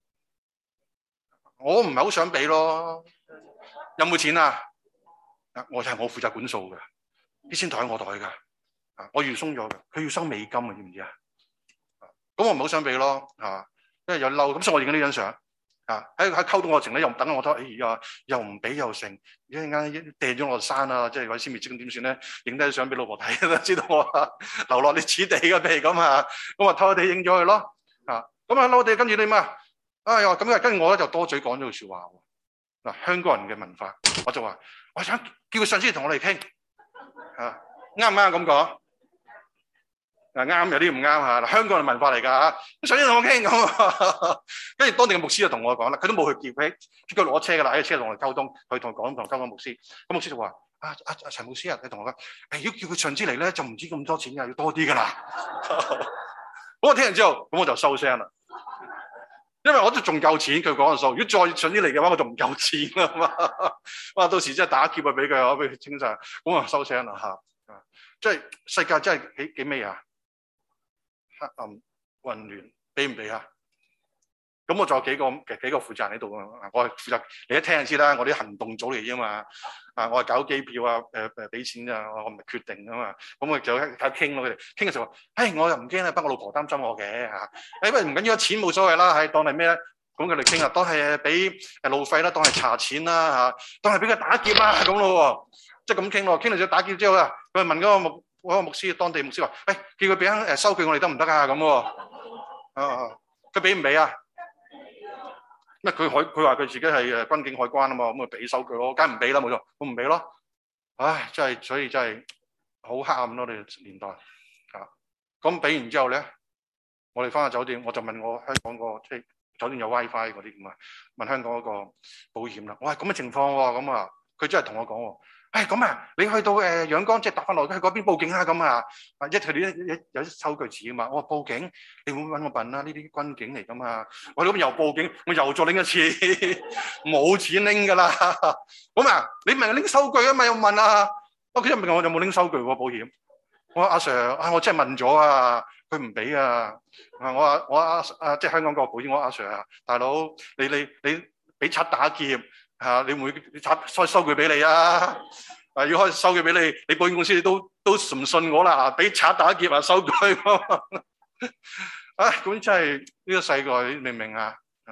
我唔係好想俾咯。有冇錢啊？我就係我負責管數嘅，啲錢袋喺我袋噶。我預鬆咗嘅，佢要收美金啊，知唔知啊？咁我唔好想俾咯，因為有嬲，咁所以我影緊呢張相，喺溝到我程咧，又等我拖，又唔俾又成，一陣間掟咗我山啊，即係鬼先滅跡咁點算咧？影低相俾老婆睇都知道我流落你此地嘅譬如咁咁偷偷地影咗佢咯，咁嬲地跟住你咩又話咁啊，跟住我咧就多嘴講咗句説話喎，香港人嘅文化，我就話我想叫佢上司同我哋傾，啱唔啱咁講？啱，有啲唔啱嚇。香港人文化嚟㗎嚇，上次同我傾咁，跟住當地嘅牧師就同我講啦，佢都冇去叫佢攞車㗎啦，喺車同我溝通，佢同講同溝通牧師，咁牧師就話：陳牧師你同我講，如果叫佢上司嚟咧，就唔止咁多錢㗎，要多啲㗎啦。咁我聽完之後，咁我就收聲啦，因為我都仲夠錢，佢講嘅數。如果再上司嚟嘅話，我就唔夠錢啦嘛。哇！到時真係打劫啊，俾佢，我俾佢清晒，咁我收聲啦嚇。即係世界真係幾咩啊？黑暗混亂，俾唔俾啊？咁我仲有幾個負責人喺度啊！我係負責，你一聽就知啦，我啲行動組嚟啫嘛。我係搞機票俾錢啊，我唔係決定啊嘛。咁我就喺度傾咯，佢哋傾嘅時候，我又唔驚啦，不過我老婆擔心我嘅不過唔緊要，錢冇所謂啦，當係咩咧？咁佢哋傾啊，當係俾路費啦，當係查錢啦當係俾佢打劫啦咁咯，即係咁傾咯。傾到咗打劫之後啦，佢問嗰個牧師，當地牧師話：叫佢俾收據我哋得唔得啊？咁喎，佢俾唔俾啊？咩？佢話佢自己係軍警海關啊嘛，咁咪俾收據咯，梗係唔俾啦，冇錯，我唔俾咯。真係，所以真係好黑暗咯，我哋年代咁俾完之後咧，我哋翻去酒店，我就問我香港個即係酒店有 WiFi 嗰啲咁問香港嗰個保險啦。我話咁嘅情況喎，咁佢真係同我講喎。咁你去到陽江即係搭翻落去嗰邊報警啦咁佢哋有啲收據紙啊嘛。我話報警，你會唔會揾我笨啦？呢啲軍警嚟噶嘛。我咁又報警，我又再拎一次，冇錢拎噶啦。咁你咪拎收據啊嘛？又問佢一問我有冇拎收據喎保險。我話阿 Sir 我真係問咗佢唔俾啊。我即係香港個保險，我話阿 Sir 大佬你俾賊打劫你唔會開收據俾你啊？要開收據俾你，你保險公司你都唔信我啦，俾賊打劫收據。咁真係呢個世代，你明唔明啊？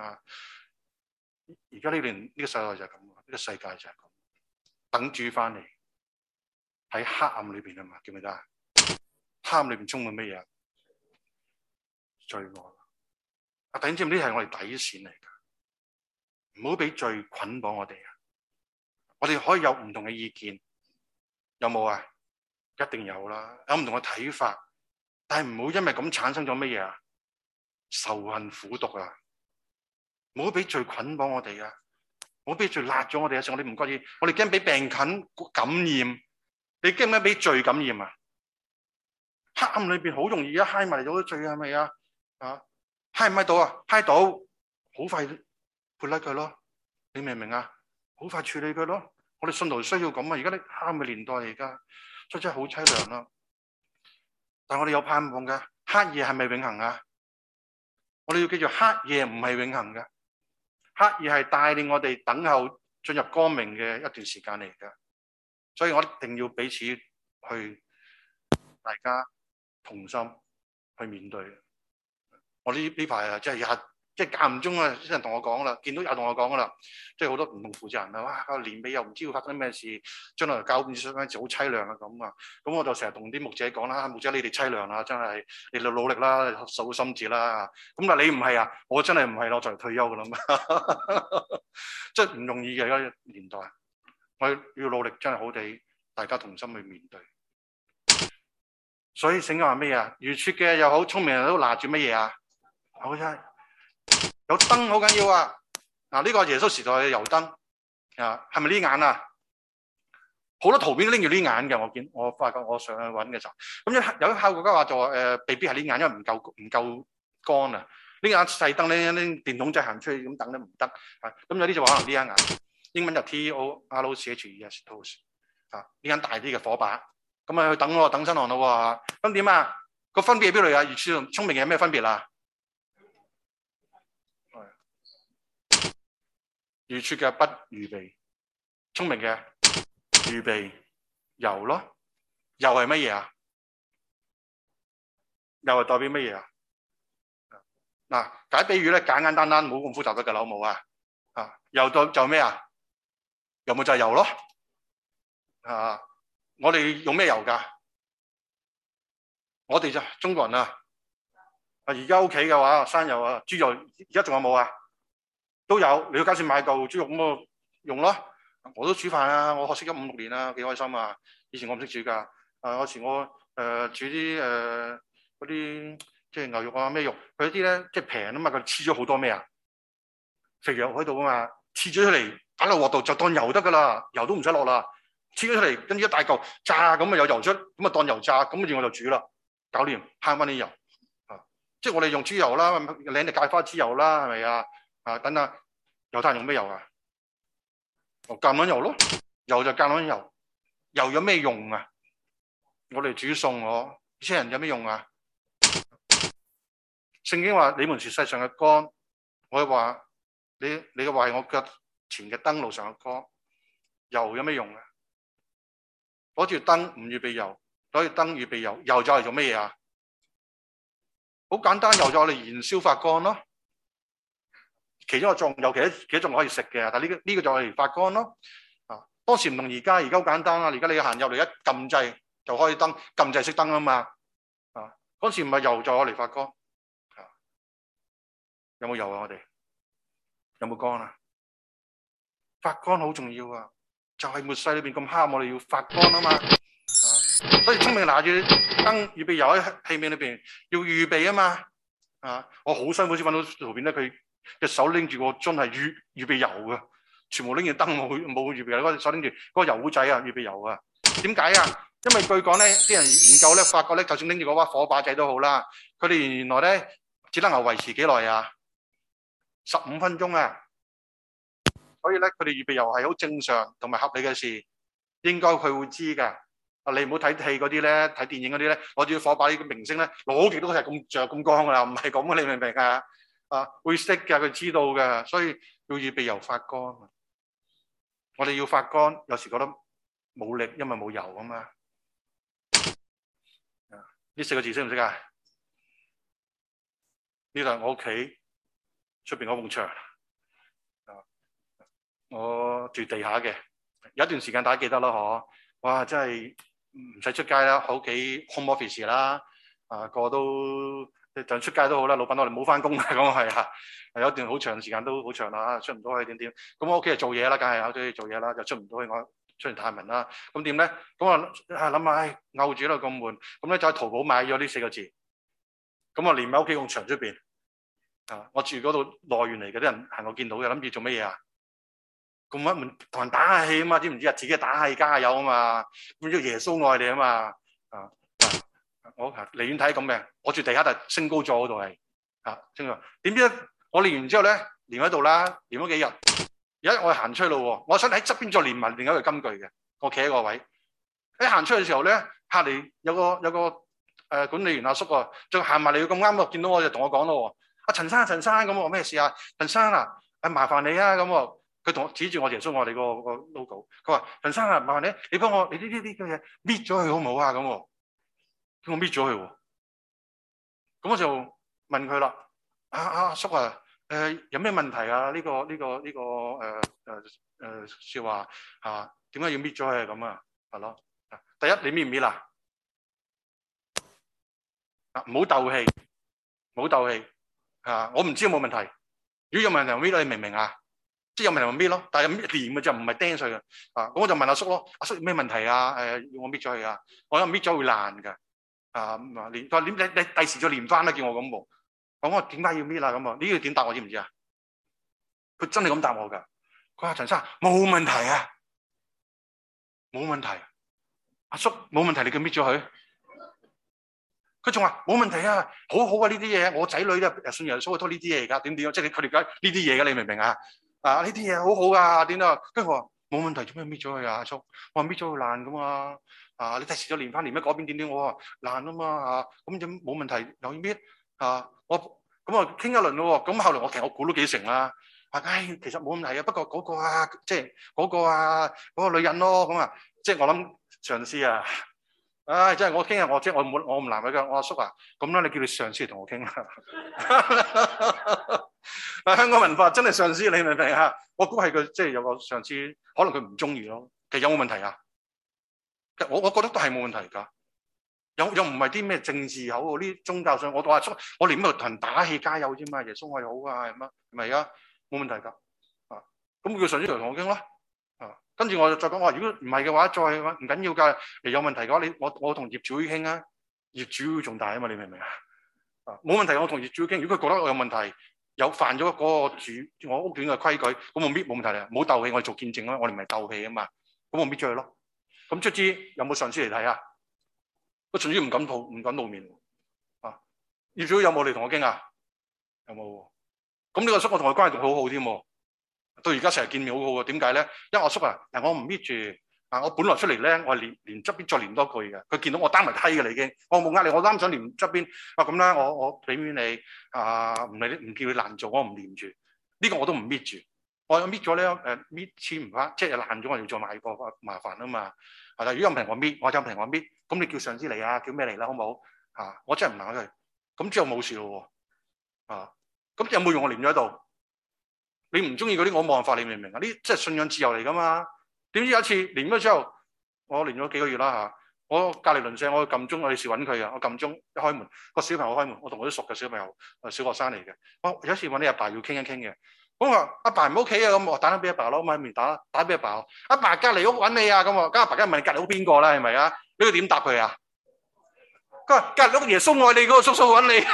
而家呢個世代就係咁，呢個世界就係咁，等住翻嚟喺黑暗裏邊啊嘛，記唔記得啊？黑暗裏邊充滿乜嘢？罪惡。弟兄姊妹，呢係我哋底線嚟噶。唔好俾罪捆綁我哋我哋可以有唔同嘅意見，有冇啊？一定有啦，有唔同嘅睇法，但係唔好因為咁產生咗乜嘢仇恨苦毒唔好俾罪捆綁我哋唔好俾罪辣咗我哋我哋唔覺意，我哋驚俾病菌感染，你驚唔驚俾罪感染黑暗裏邊好容易揩埋嚟咗啲罪係咪揩唔揩到揩到，好快潑甩佢咯，你明唔明好快處理佢咯。我哋信徒需要咁而家啲黑暗嘅年代嚟噶，所以真係好淒涼啦。但係我哋有盼望嘅，黑夜係咪永恆我哋要記住，黑夜唔係永恆嘅，黑夜係帶領我哋等候進入光明嘅一段時間嚟嘅。所以我一定要彼此去大家同心去面對。我呢排啊，真係即係間唔中啊，啲人同我講啦，見到有同我講噶啦，即係好多唔同負責人啊，哇！年尾又唔知會發生咩事，將來教會嗰陣時好凄涼啊咁啊，咁我就成日同啲牧者講啦，牧者你哋凄涼啊，真係你哋努力啦，守心志啦。咁但係你唔係啊，我真係唔係咯，就嚟退休噶啦嘛，即係唔容易嘅一個年代，我要努力，真係好地大家同心去面對。所以聖經話咩啊？愚拙嘅又好，聰明人都拿住乜嘢啊？好真係。有燈好緊要啊！嗱，呢個耶穌時代嘅油燈啊，係咪呢眼啊？好多圖片都拎住呢眼嘅，我發覺我上去揾嘅時候，咁有啲考古家話就話未必係呢眼，因為唔夠乾啊。呢眼細燈咧，拎電筒仔行出去咁等咧唔得啊。咁有啲就話可能呢一眼，英文就 TORCHES 啊，呢眼大啲嘅火把，咁啊去等喎，等新郎咯喎。咁點啊？個分別喺邊度啊？愚拙同聰明有咩分別啊？愚拙嘅不預備，聰明嘅預備油咯。油係乜嘢啊？油係代表乜嘢啊？嗱，解比喻咧，簡簡單單，冇咁複雜得㗎啦，好冇啊？啊，油就咩啊？油咪就係油咯。啊，我哋用咩油㗎？我哋就中國人啊，而家屋企嘅話，生油啊、豬油，而家仲有冇啊？都有，你要街市買嚿豬肉咁我用咯。我都煮飯啊，我學識咗5、6年啦，幾開心啊！以前我唔識煮㗎，有時我煮啲嗰啲即係牛肉啊咩肉，佢啲咧即係平啊嘛，佢黐咗好多咩啊肥肉喺度啊嘛，黐咗出嚟打落鑊度就當油得㗎啦，油都唔使落啦，黐咗出嚟跟住一大嚿炸咁啊有油出，咁啊當油炸，咁跟住我就煮啦，搞掂慳翻啲油啊！即係我哋用豬油啦，領地芥花籽油啦，係咪啊？啊，等下猶太人用咩油啊？橄欖油咯，油就橄欖油。油有咩用啊？我哋煮餸我，以前人有咩用啊？聖經話你們是世上嘅光，我話你嘅話係我腳前嘅燈，路上嘅光。油有咩用啊？攞住燈唔預備油，攞住燈預備油，油就係做咩嘢啊？好簡單，油就係嚟燃燒發光咯。其中一個作用，有幾多種可以食嘅，但係呢個就係發光咯。啊，當時唔同而家好簡單啊！而家你行入嚟一撳掣就開燈，撳掣熄燈啊嘛。啊，嗰時唔係油就嚟發光。啊，有冇油啊？我哋有冇光啊？發光好重要啊！就係末世裏邊咁黑，我哋要發光啊嘛。啊，所以聰明拿住燈預備油喺器皿裏邊要預備啊嘛。啊，我好辛苦先揾到圖片咧，佢隻手拎住個樽係預備油嘅，全部拎住燈冇預備油，嗰手拎住嗰個油壺仔啊，預備油啊。點解啊？因為據講咧，啲人研究咧，發覺咧，就算拎住嗰把火把仔都好啦，佢哋原來咧只能夠維持幾耐啊？15分鐘啊！所以咧，佢哋預備油係好正常同埋合理嘅事，應該佢會知㗎。啊，你唔好睇戲嗰啲咧，睇電影嗰啲咧，攞住火把呢個明星咧，攞極都係咁着咁光㗎啦，唔係咁嘅，你明唔明啊？啊，會識嘅，佢知道嘅，所以要預備油發光。我哋要發光，有時覺得冇力，因為冇油啊嘛。呢4個字識唔識啊？呢度係我屋企出邊嗰埲牆。我住地下嘅，有一段時間大家記得啦，嗬！哇，真係唔使出街啦，喺屋企 home office 啦，啊，個都就出街都好啦，老闆我哋冇翻工啊，咁係啊，有一段好長時間都好長啦，出唔到去點，咁我屋企就做嘢啦，梗係喺度做嘢啦，就出唔到去，我出完太文啦，咁點咧？咁啊諗下，漚住喺度咁悶，咁咧就喺淘寶買咗呢4個字，咁啊連埋屋企埲牆出邊，啊，我住嗰度內園嚟嘅，啲人行過見到嘅，諗住做乜嘢啊？咁乜同人打下氣啊嘛，知唔知啊？自己打氣加油啊嘛，咁叫耶穌愛你啊嘛，啊！我離遠睇咁嘅，我住地下就升高咗嗰度係，啊，升咗。點知我練完之後咧，練喺度啦，練咗幾日，而家我行出去咯，我想喺側邊再練埋另一句金句嘅，我企喺個位，一行出去嘅時候咧，隔離有個管理員阿叔啊，就行埋嚟咁啱喎，見到我就同我講咯， 陳生咁我咩事啊？陳生啊，麻煩你啊咁喎。佢同我指住我耶穌我哋個 logo， 佢話陳生啊，麻煩你幫我你呢嘅嘢搣咗佢好唔好啊？咁喎，叫我搣咗佢喎。咁我就問佢啦，阿叔啊，有咩問題啊？呢個説話嚇點解要搣咗佢咁啊？係咯，第一你搣唔搣啊？唔好鬥氣，唔好鬥氣嚇！我唔知有冇問題，如果有問題就搣啦，你明唔明啊？即係有問題就搣咯，但係搣黏嘅就唔係釘碎嘅啊！咁我就問阿叔咯，阿叔有咩問題啊？要我搣咗佢啊？我諗搣咗會爛㗎啊！佢話你第時再練翻啦，叫我咁喎。我話點解要搣啊？咁啊？呢個點答我知唔知啊？佢真係咁答我㗎。佢話陳生冇問題啊，冇問題。阿叔冇問題，你叫搣咗佢。佢仲話冇問題啊，好好啊呢啲嘢，我仔女咧信耶穌好多呢啲嘢㗎，點即係佢哋解呢啲嘢㗎，你明唔明啊？啊呢啲嘢好好啊，點啊？跟住我話冇問題，做咩搣咗佢啊？阿叔，我話搣咗佢爛㗎嘛。啊你第時再練翻，練乜嗰邊點我話爛啊嘛嚇，咁點冇問題又要搣啊？我咁啊傾一輪咯喎，咁後來其實我估都幾成啦。其實冇問題啊，不過嗰個啊，即係嗰個啊，嗰個女人咯，咁啊，即係我諗上司啊。真係我傾啊！我唔難為㗎。我阿叔啊，咁啦，你叫你上司嚟同我傾啦。香港文化真係上司，你明唔明啊？我估係佢即係有個上司，可能佢唔中意咯。其實有冇問題啊？我覺得都係冇問題㗎。又唔係啲咩政治口喎？啲宗教上，我阿叔，我連喺度同人打氣加油啫嘛。耶穌係好啊，係乜？係咪啊？冇問題㗎。咁叫上司嚟同我傾啦。跟住我就再講，我話如果唔係嘅話，再唔緊要㗎。你有問題嘅話，我同業主傾啊。業主仲大啊嘛，你明唔明啊？冇問題，我同業主傾。如果佢覺得我有問題，有犯咗嗰個我屋苑嘅規矩，咁我搣冇問題啦。唔好鬥氣，我哋做見證啦。我哋唔係鬥氣啊嘛。咁我搣咗佢咯。咁卒之有冇上司嚟睇啊？個上司唔敢露面。業主有冇嚟同我傾啊？有冇？咁呢個叔我同佢關係仲好好添喎。到而家成日見面好好嘅，點解咧？因為我叔啊，我唔搣住我本來出嚟咧，我係連側邊再連多句嘅。佢見到我擔埋梯嘅啦已經，我冇呃你，我啱想連側邊咁啦，我俾面你唔叫你難做，我唔連住呢個我都唔搣住。我搣咗咧搣黐唔翻，即係爛咗我要再買過麻煩啊嘛。如果有問題我搣，我有問題我搣，咁你叫上司嚟啊，叫咩嚟啦，好唔好？我真係唔難佢。咁之後冇事咯喎。咁有冇用我連咗喺度？你唔中意嗰啲，我冇辦法，你明唔明啊？呢即係信仰自由嚟噶嘛？點知有一次連咗之後，我連咗幾個月啦嚇。我隔離鄰舍，我撳鐘，我哋時揾佢啊。我撳鐘一開門，個小朋友開門，我同佢都熟嘅小朋友，小學生嚟嘅。我有一次揾你阿爸要傾一傾嘅。咁我話阿爸唔喺屋企啊，咁我打電俾阿爸咯，喺面打俾阿爸。阿爸隔離屋揾你啊，咁我阿爸梗係問隔離屋邊個啦，係咪啊？你會點答佢啊？佢話隔離屋耶穌愛你嗰個叔叔揾你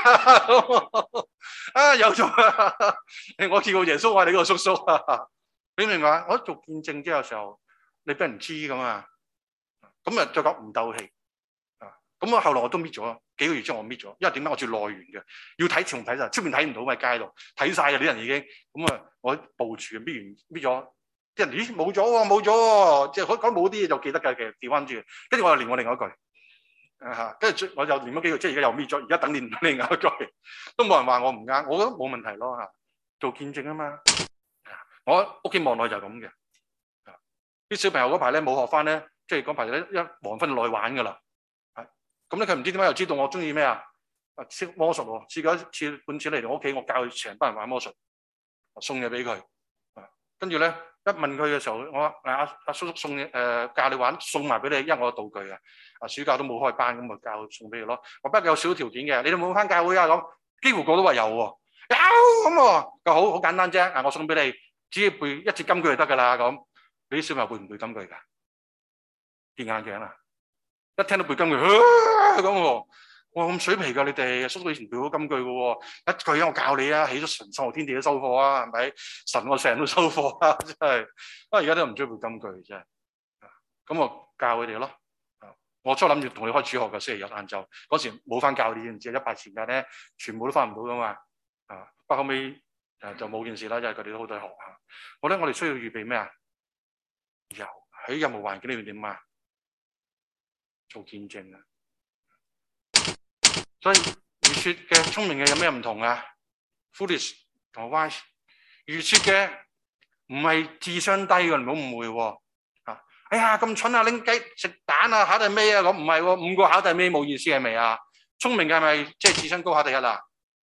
有咗啊！我見過耶穌愛你嗰個叔叔啊！你明白？我做見證之後嘅時候，你俾人知咁啊！咁啊，再講唔鬥氣咁後來我都搣咗幾個月之後，我搣咗，因為點解我住內園嘅，要睇全部睇晒，出面睇唔到咪街度睇晒嘅啲人已經咁啊！我部署搣咗，啲人咦冇咗喎，即係講冇啲嘢就記得嘅，其實調翻轉，跟住我又連我另外一句。跟住我又連咗幾個，即係而家又搣咗，而家等連另外一句，都冇人話我唔啱，我覺得冇問題咯嚇。做見證啊嘛，我屋企望落就係咁嘅。啲小朋友嗰排咧冇學翻咧，即係嗰排咧一黃昏落去玩噶啦。咁咧佢唔知點解又知道我中意咩啊？識魔術喎，試過一次半次嚟我屋企，我教佢成班人玩魔術，送嘢俾佢。跟住咧一問佢嘅時候，我話阿叔叔送教你玩，送埋俾你，因為我有道具啊。暑假都冇開班，咁咪教送俾佢咯。我不過有少條件嘅，你哋冇翻教會啊？咁幾乎個都話有喎，有咁喎。佢好簡單啫。我送俾你，只要背一節金句就得㗎啦。咁你啲小朋友背唔背金句㗎？跌眼鏡啊！一聽到背金句咁喎，哇咁水皮㗎你哋！叔叔以前背好金句㗎喎，一句我教你啊，起咗神創天地都收貨啊，係咪？神我成日都收貨啊，真係。而家都唔中意背金句真係。咁我教佢哋咯。我初諗住同你開主學嘅星期日晏晝，嗰時冇翻教你，唔知100時間咧，全部都翻唔到噶嘛。不過後尾就冇件事啦，因為佢哋都好多學下。我哋需要預備咩啊？喺任何環境裏面點啊？做見證啊！所以愚拙嘅聰明嘅有咩唔同啊？ foolish 同 wise， 愚拙嘅唔係智商低嘅，唔好誤會喎。哎呀咁蠢啊，拎雞食蛋啊，考第尾啊，咁唔係喎，5個考第尾冇意思係咪啊？聰明嘅係咪即係智商高考第一啊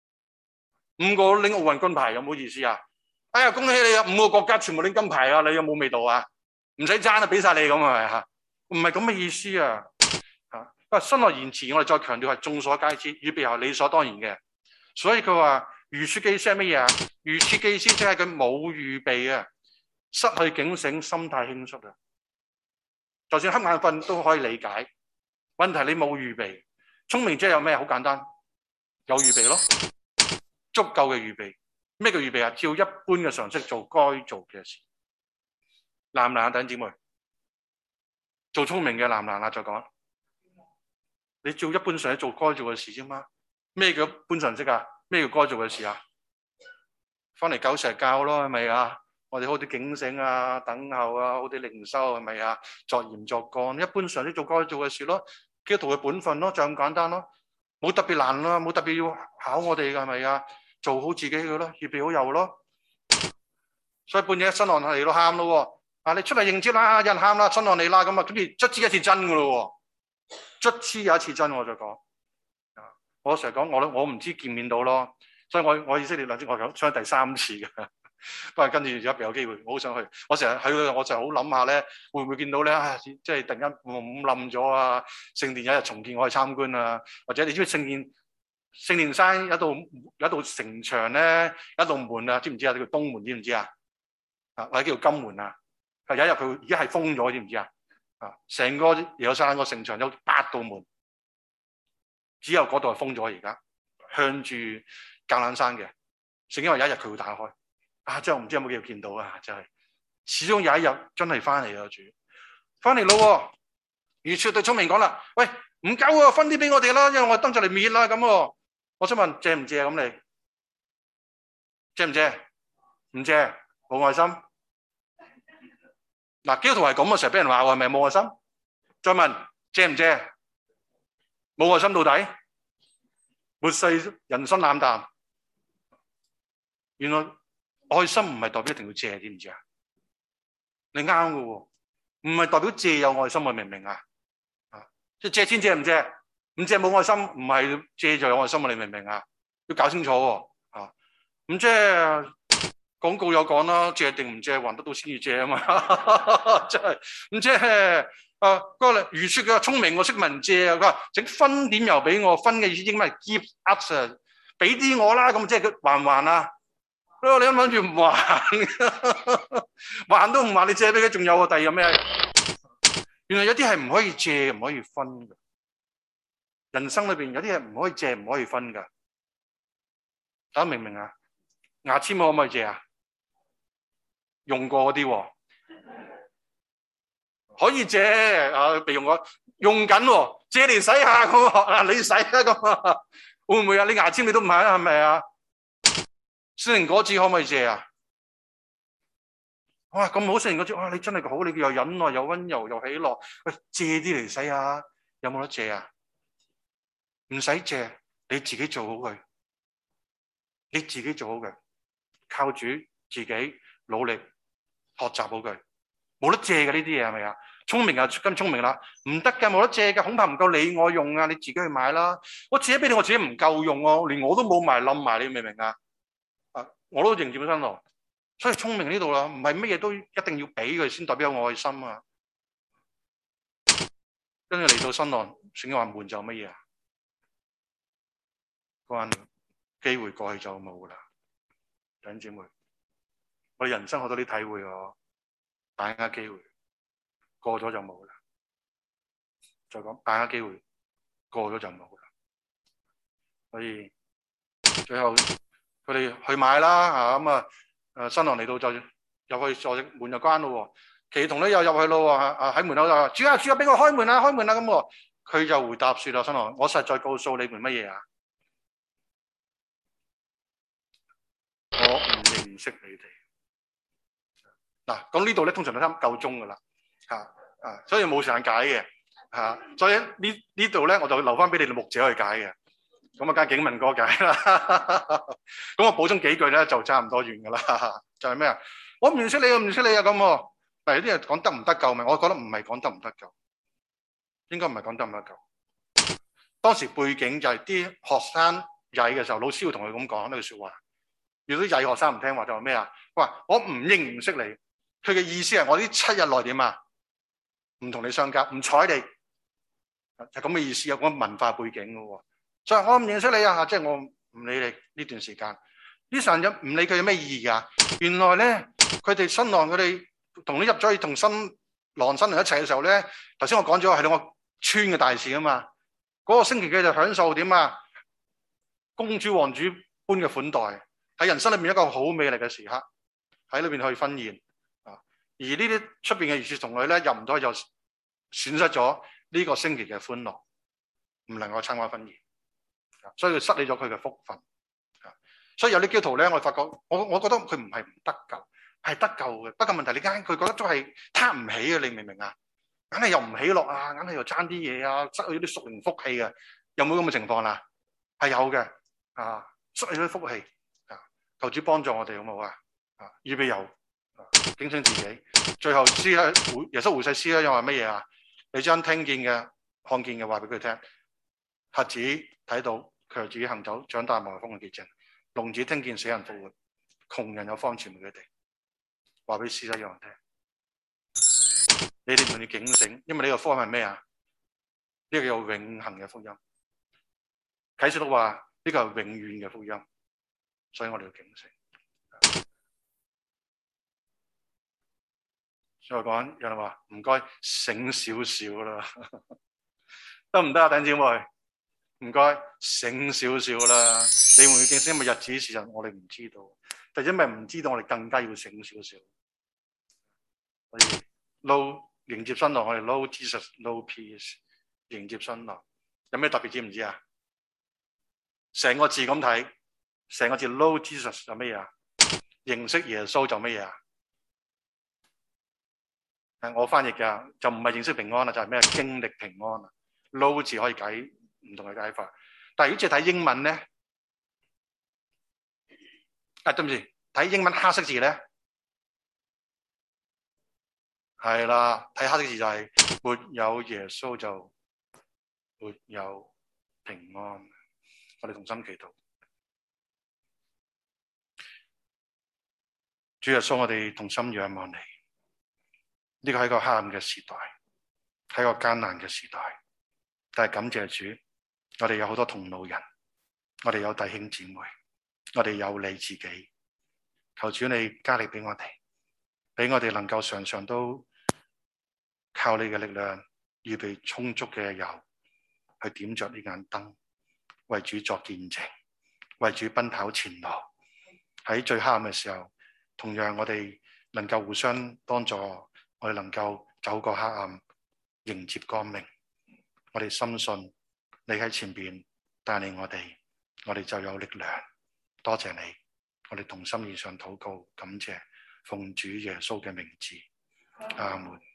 ？5個拎奧運金牌有冇意思啊？哎呀恭喜你啊，5個國家全部拎金牌啊，你有冇味道啊？唔使爭啊，俾晒你咁係咪嚇？唔係咁嘅意思啊！新來言辭，我哋再強調係眾所皆知，預備係理所當然嘅。所以佢話愚拙嘅意思係乜嘢啊？愚拙嘅意思即係佢冇預備啊，失去警醒，心態輕率啊。就算瞌眼瞓都可以理解，問題你冇預備。聰明即係有咩？好簡單，有預備咯，足夠嘅預備。咩叫預備啊？照一般嘅常識做該做嘅事，難唔難啊？弟兄姊妹，做聰明嘅難唔難啊？再講。你照一般常識做該做嘅事啫嘛？咩叫一般常識啊？咩叫該做嘅事啊？翻嚟九石教咯，係咪啊？我哋好啲警醒啊，等候啊，好啲靈修係咪啊？作鹽作乾，一般常識做該做嘅事咯，基督徒嘅本分咯，就咁簡單咯，冇特別難咯，冇特別要考我哋㗎係咪啊？做好自己嘅咯，預備好油咯。所以半夜新郎嚟到喊咯，啊你出嚟迎接啦，有人喊啦，新郎嚟啦，咁啊，跟住卒之一次真㗎咯。卒之有一次真，我再講。我成日講我唔知見唔見到咯，所以我以色列兩次我想第3次嘅，不過跟住而家有機會，我好想去。我成日喺我就好諗下咧，會唔會見到咧？即係突然間冧咗啊！聖殿有日重建，我去參觀啊，或者你知唔知聖殿山有道城牆咧，有一道門啊，知唔知啊？叫東門，知唔知啊？或者叫金門啊？有一日佢而家係封咗，知唔知啊？成個耶路撒冷個城牆有8道門，只有嗰度係封咗。而家向住橄欖山嘅，聖經話有一日佢會打開。真係我唔知有冇機會見到啊！真係，始終有一日真係翻嚟啊！主翻嚟咯，愚拙對聰明講啦：喂，唔夠啊，分啲俾我哋啦，因為我登就嚟滅啦咁。我想問借唔借啊？咁你借唔借？唔借，冇愛心。嗱，基督徒係咁啊，成日俾人話係咪冇愛心？再問借唔借？冇愛心到底？末世人生冷淡。原來愛心唔係代表一定要借，知唔知啊？你啱嘅喎，唔係代表借有愛心，明唔明啊？即係借錢借唔借？唔借冇愛心，唔係借就有愛心啊！你明唔明啊？要搞清楚喎。咁即係。廣告有講啦，借定唔借還得到先至借啊嘛，真係咁即係嗰個愚拙嘅聰明，我識問借啊，佢話整分點又俾我，分嘅意思英文係 give us 啊，俾啲我啦，咁即係佢還唔還啊？你諗住唔還，還都唔還，你借俾佢，仲有個第二個咩？原來有啲係唔可以借，唔可以分嘅。人生裏邊有啲係唔可以借，唔可以分㗎。大家明唔明啊？牙籤可唔可以借啊？用過嗰啲喎，可以借啊，備用過，用緊喎，借嚟洗下咁啊，你洗啊咁啊，會唔會啊？你牙籤你都唔係啊，係咪啊？聖靈果子可唔可以借啊？哇，咁好聖靈果子，哇，你真係好，你又忍耐又溫柔又喜樂，喂，借啲嚟洗下，有冇得借啊？唔使借，你自己做好佢，你自己做好佢，靠主自己努力。學習好佢，冇得借嘅呢啲嘢係咪啊？聰明啊，跟聰明啦，唔得嘅，冇得借嘅，恐怕唔夠你我用啊！你自己去買啦。我借俾你，我自己唔夠用哦，連我都冇埋冧埋，你明唔明啊？我都迎接咗新郎，所以聰明呢度啦，唔係乜嘢都一定要俾佢先代表有愛心啊。跟住嚟到新郎，聖經話門就乜嘢啊？關機會過去就冇啦，弟兄姊妹。我人生好多啲體會喎，把握機會過咗就冇啦。再講把握機會過咗就冇啦。所以最後佢哋去買啦嚇，咁新郎嚟到就入去坐正門就關咯喎，其同咧又入去咯喎，喺門口就主啊主啊，俾我開門啊開門啊咁喎，佢就回答説啦，新郎，我實在告訴你們乜嘢啊？我唔認識你哋。嗱，咁呢度咧通常都啱夠鐘噶啦，所以冇時間解嘅，所以呢度咧我就留翻俾你哋牧者去解嘅， 咁啊，梗係警民歌解啦。咁我補充幾句咧，就差唔多完噶啦。就係咩啊？我唔認識你啊，唔認識你啊咁。嗱，有啲人講得唔得救咪？我覺得唔係講得唔得救，應該唔係講得唔得救。當時背景就係啲學生曳嘅時候，老師會同佢咁講呢句説話。如果啲曳學生唔聽話，就話咩啊？話我唔認唔識你。佢嘅意思係我呢7日內點啊？唔同你相交，唔睬你，就咁嘅意思。有個文化背景嘅喎。所以我唔認識你啊，即係我唔理你呢段時間。呢神人唔理佢有咩意義啊？原來咧，佢哋新郎佢哋同你入咗去同新郎新娘一齊嘅時候咧，頭先我講咗係兩個村嘅大事啊嘛。嗰個星期佢就享受點啊？公主王主般嘅款待，喺人生裏面一個好美麗嘅時刻，喺裏邊去婚宴啊。而呢啲出邊嘅兒童同女咧入唔到去，就損失咗呢個星期嘅歡樂，唔能夠參加婚宴。所以佢失去咗佢嘅福分，所以有啲基督徒咧，我發覺我覺得佢唔係唔得救，係得救嘅。不過問題你間佢覺得都係貪唔起嘅，你明唔明啊？硬係又唔喜樂啊，硬係又爭啲嘢啊，失去啲屬靈福氣嘅，有冇咁嘅情況啦？係有嘅啊，失去咗啲福氣啊，求主幫助我哋好唔好啊？啊，預備有警醒自己。最後耶穌回世師咧又話乜嘢啊？你將聽見嘅、看見嘅話俾佢聽，瞎子睇到。佢自己行走，長大麻風嘅潔淨，聾子聽見死人復活，窮人有方傳俾佢哋，話俾施洗約翰聽。你哋唔要警醒，因為呢個福音係咩啊？呢個有永恆嘅福音。啟示錄話呢個係永遠嘅福音，所以我哋要警醒。再講，有人話唔該醒少少啦，得唔得啊，弟兄姊妹？唔該，醒少少啦！你會唔會警醒？因為日子時日我哋唔知道，但因為唔知道，我哋更加要醒少少。所以 ，Low 迎接新郎，我哋 Low Jesus，Low Peace 迎接新郎，有咩特別知唔知啊？成個字咁睇，成個字 Low Jesus 就乜嘢啊？認識耶穌就乜嘢啊？我翻譯嘅就唔係認識平安啦，就係咩？經歷平安啊 ！Low 字可以解唔同嘅解法，但係如果淨係睇英文咧，對唔住，睇英文黑色字咧，係啦，睇黑色字就係沒有耶穌就沒有平安。我哋同心祈禱，主耶穌，我哋同心仰望你。呢個係一個黑暗嘅時代，係一個艱難嘅時代，但係感謝主。我哋有好多同路人，我哋有弟兄姊妹，我哋有你自己。求主你加力俾我哋，俾我哋能夠常常都靠你嘅力量，預備充足嘅油去點着呢盞燈，為主作見證，為主奔跑前路。喺最黑暗嘅時候，同樣我哋能夠互相幫助，我哋能夠走過黑暗，迎接光明。我哋深信你喺前邊帶領我哋就有力量。多謝你，我哋同心以上禱告，感謝奉主耶穌嘅名字，阿門。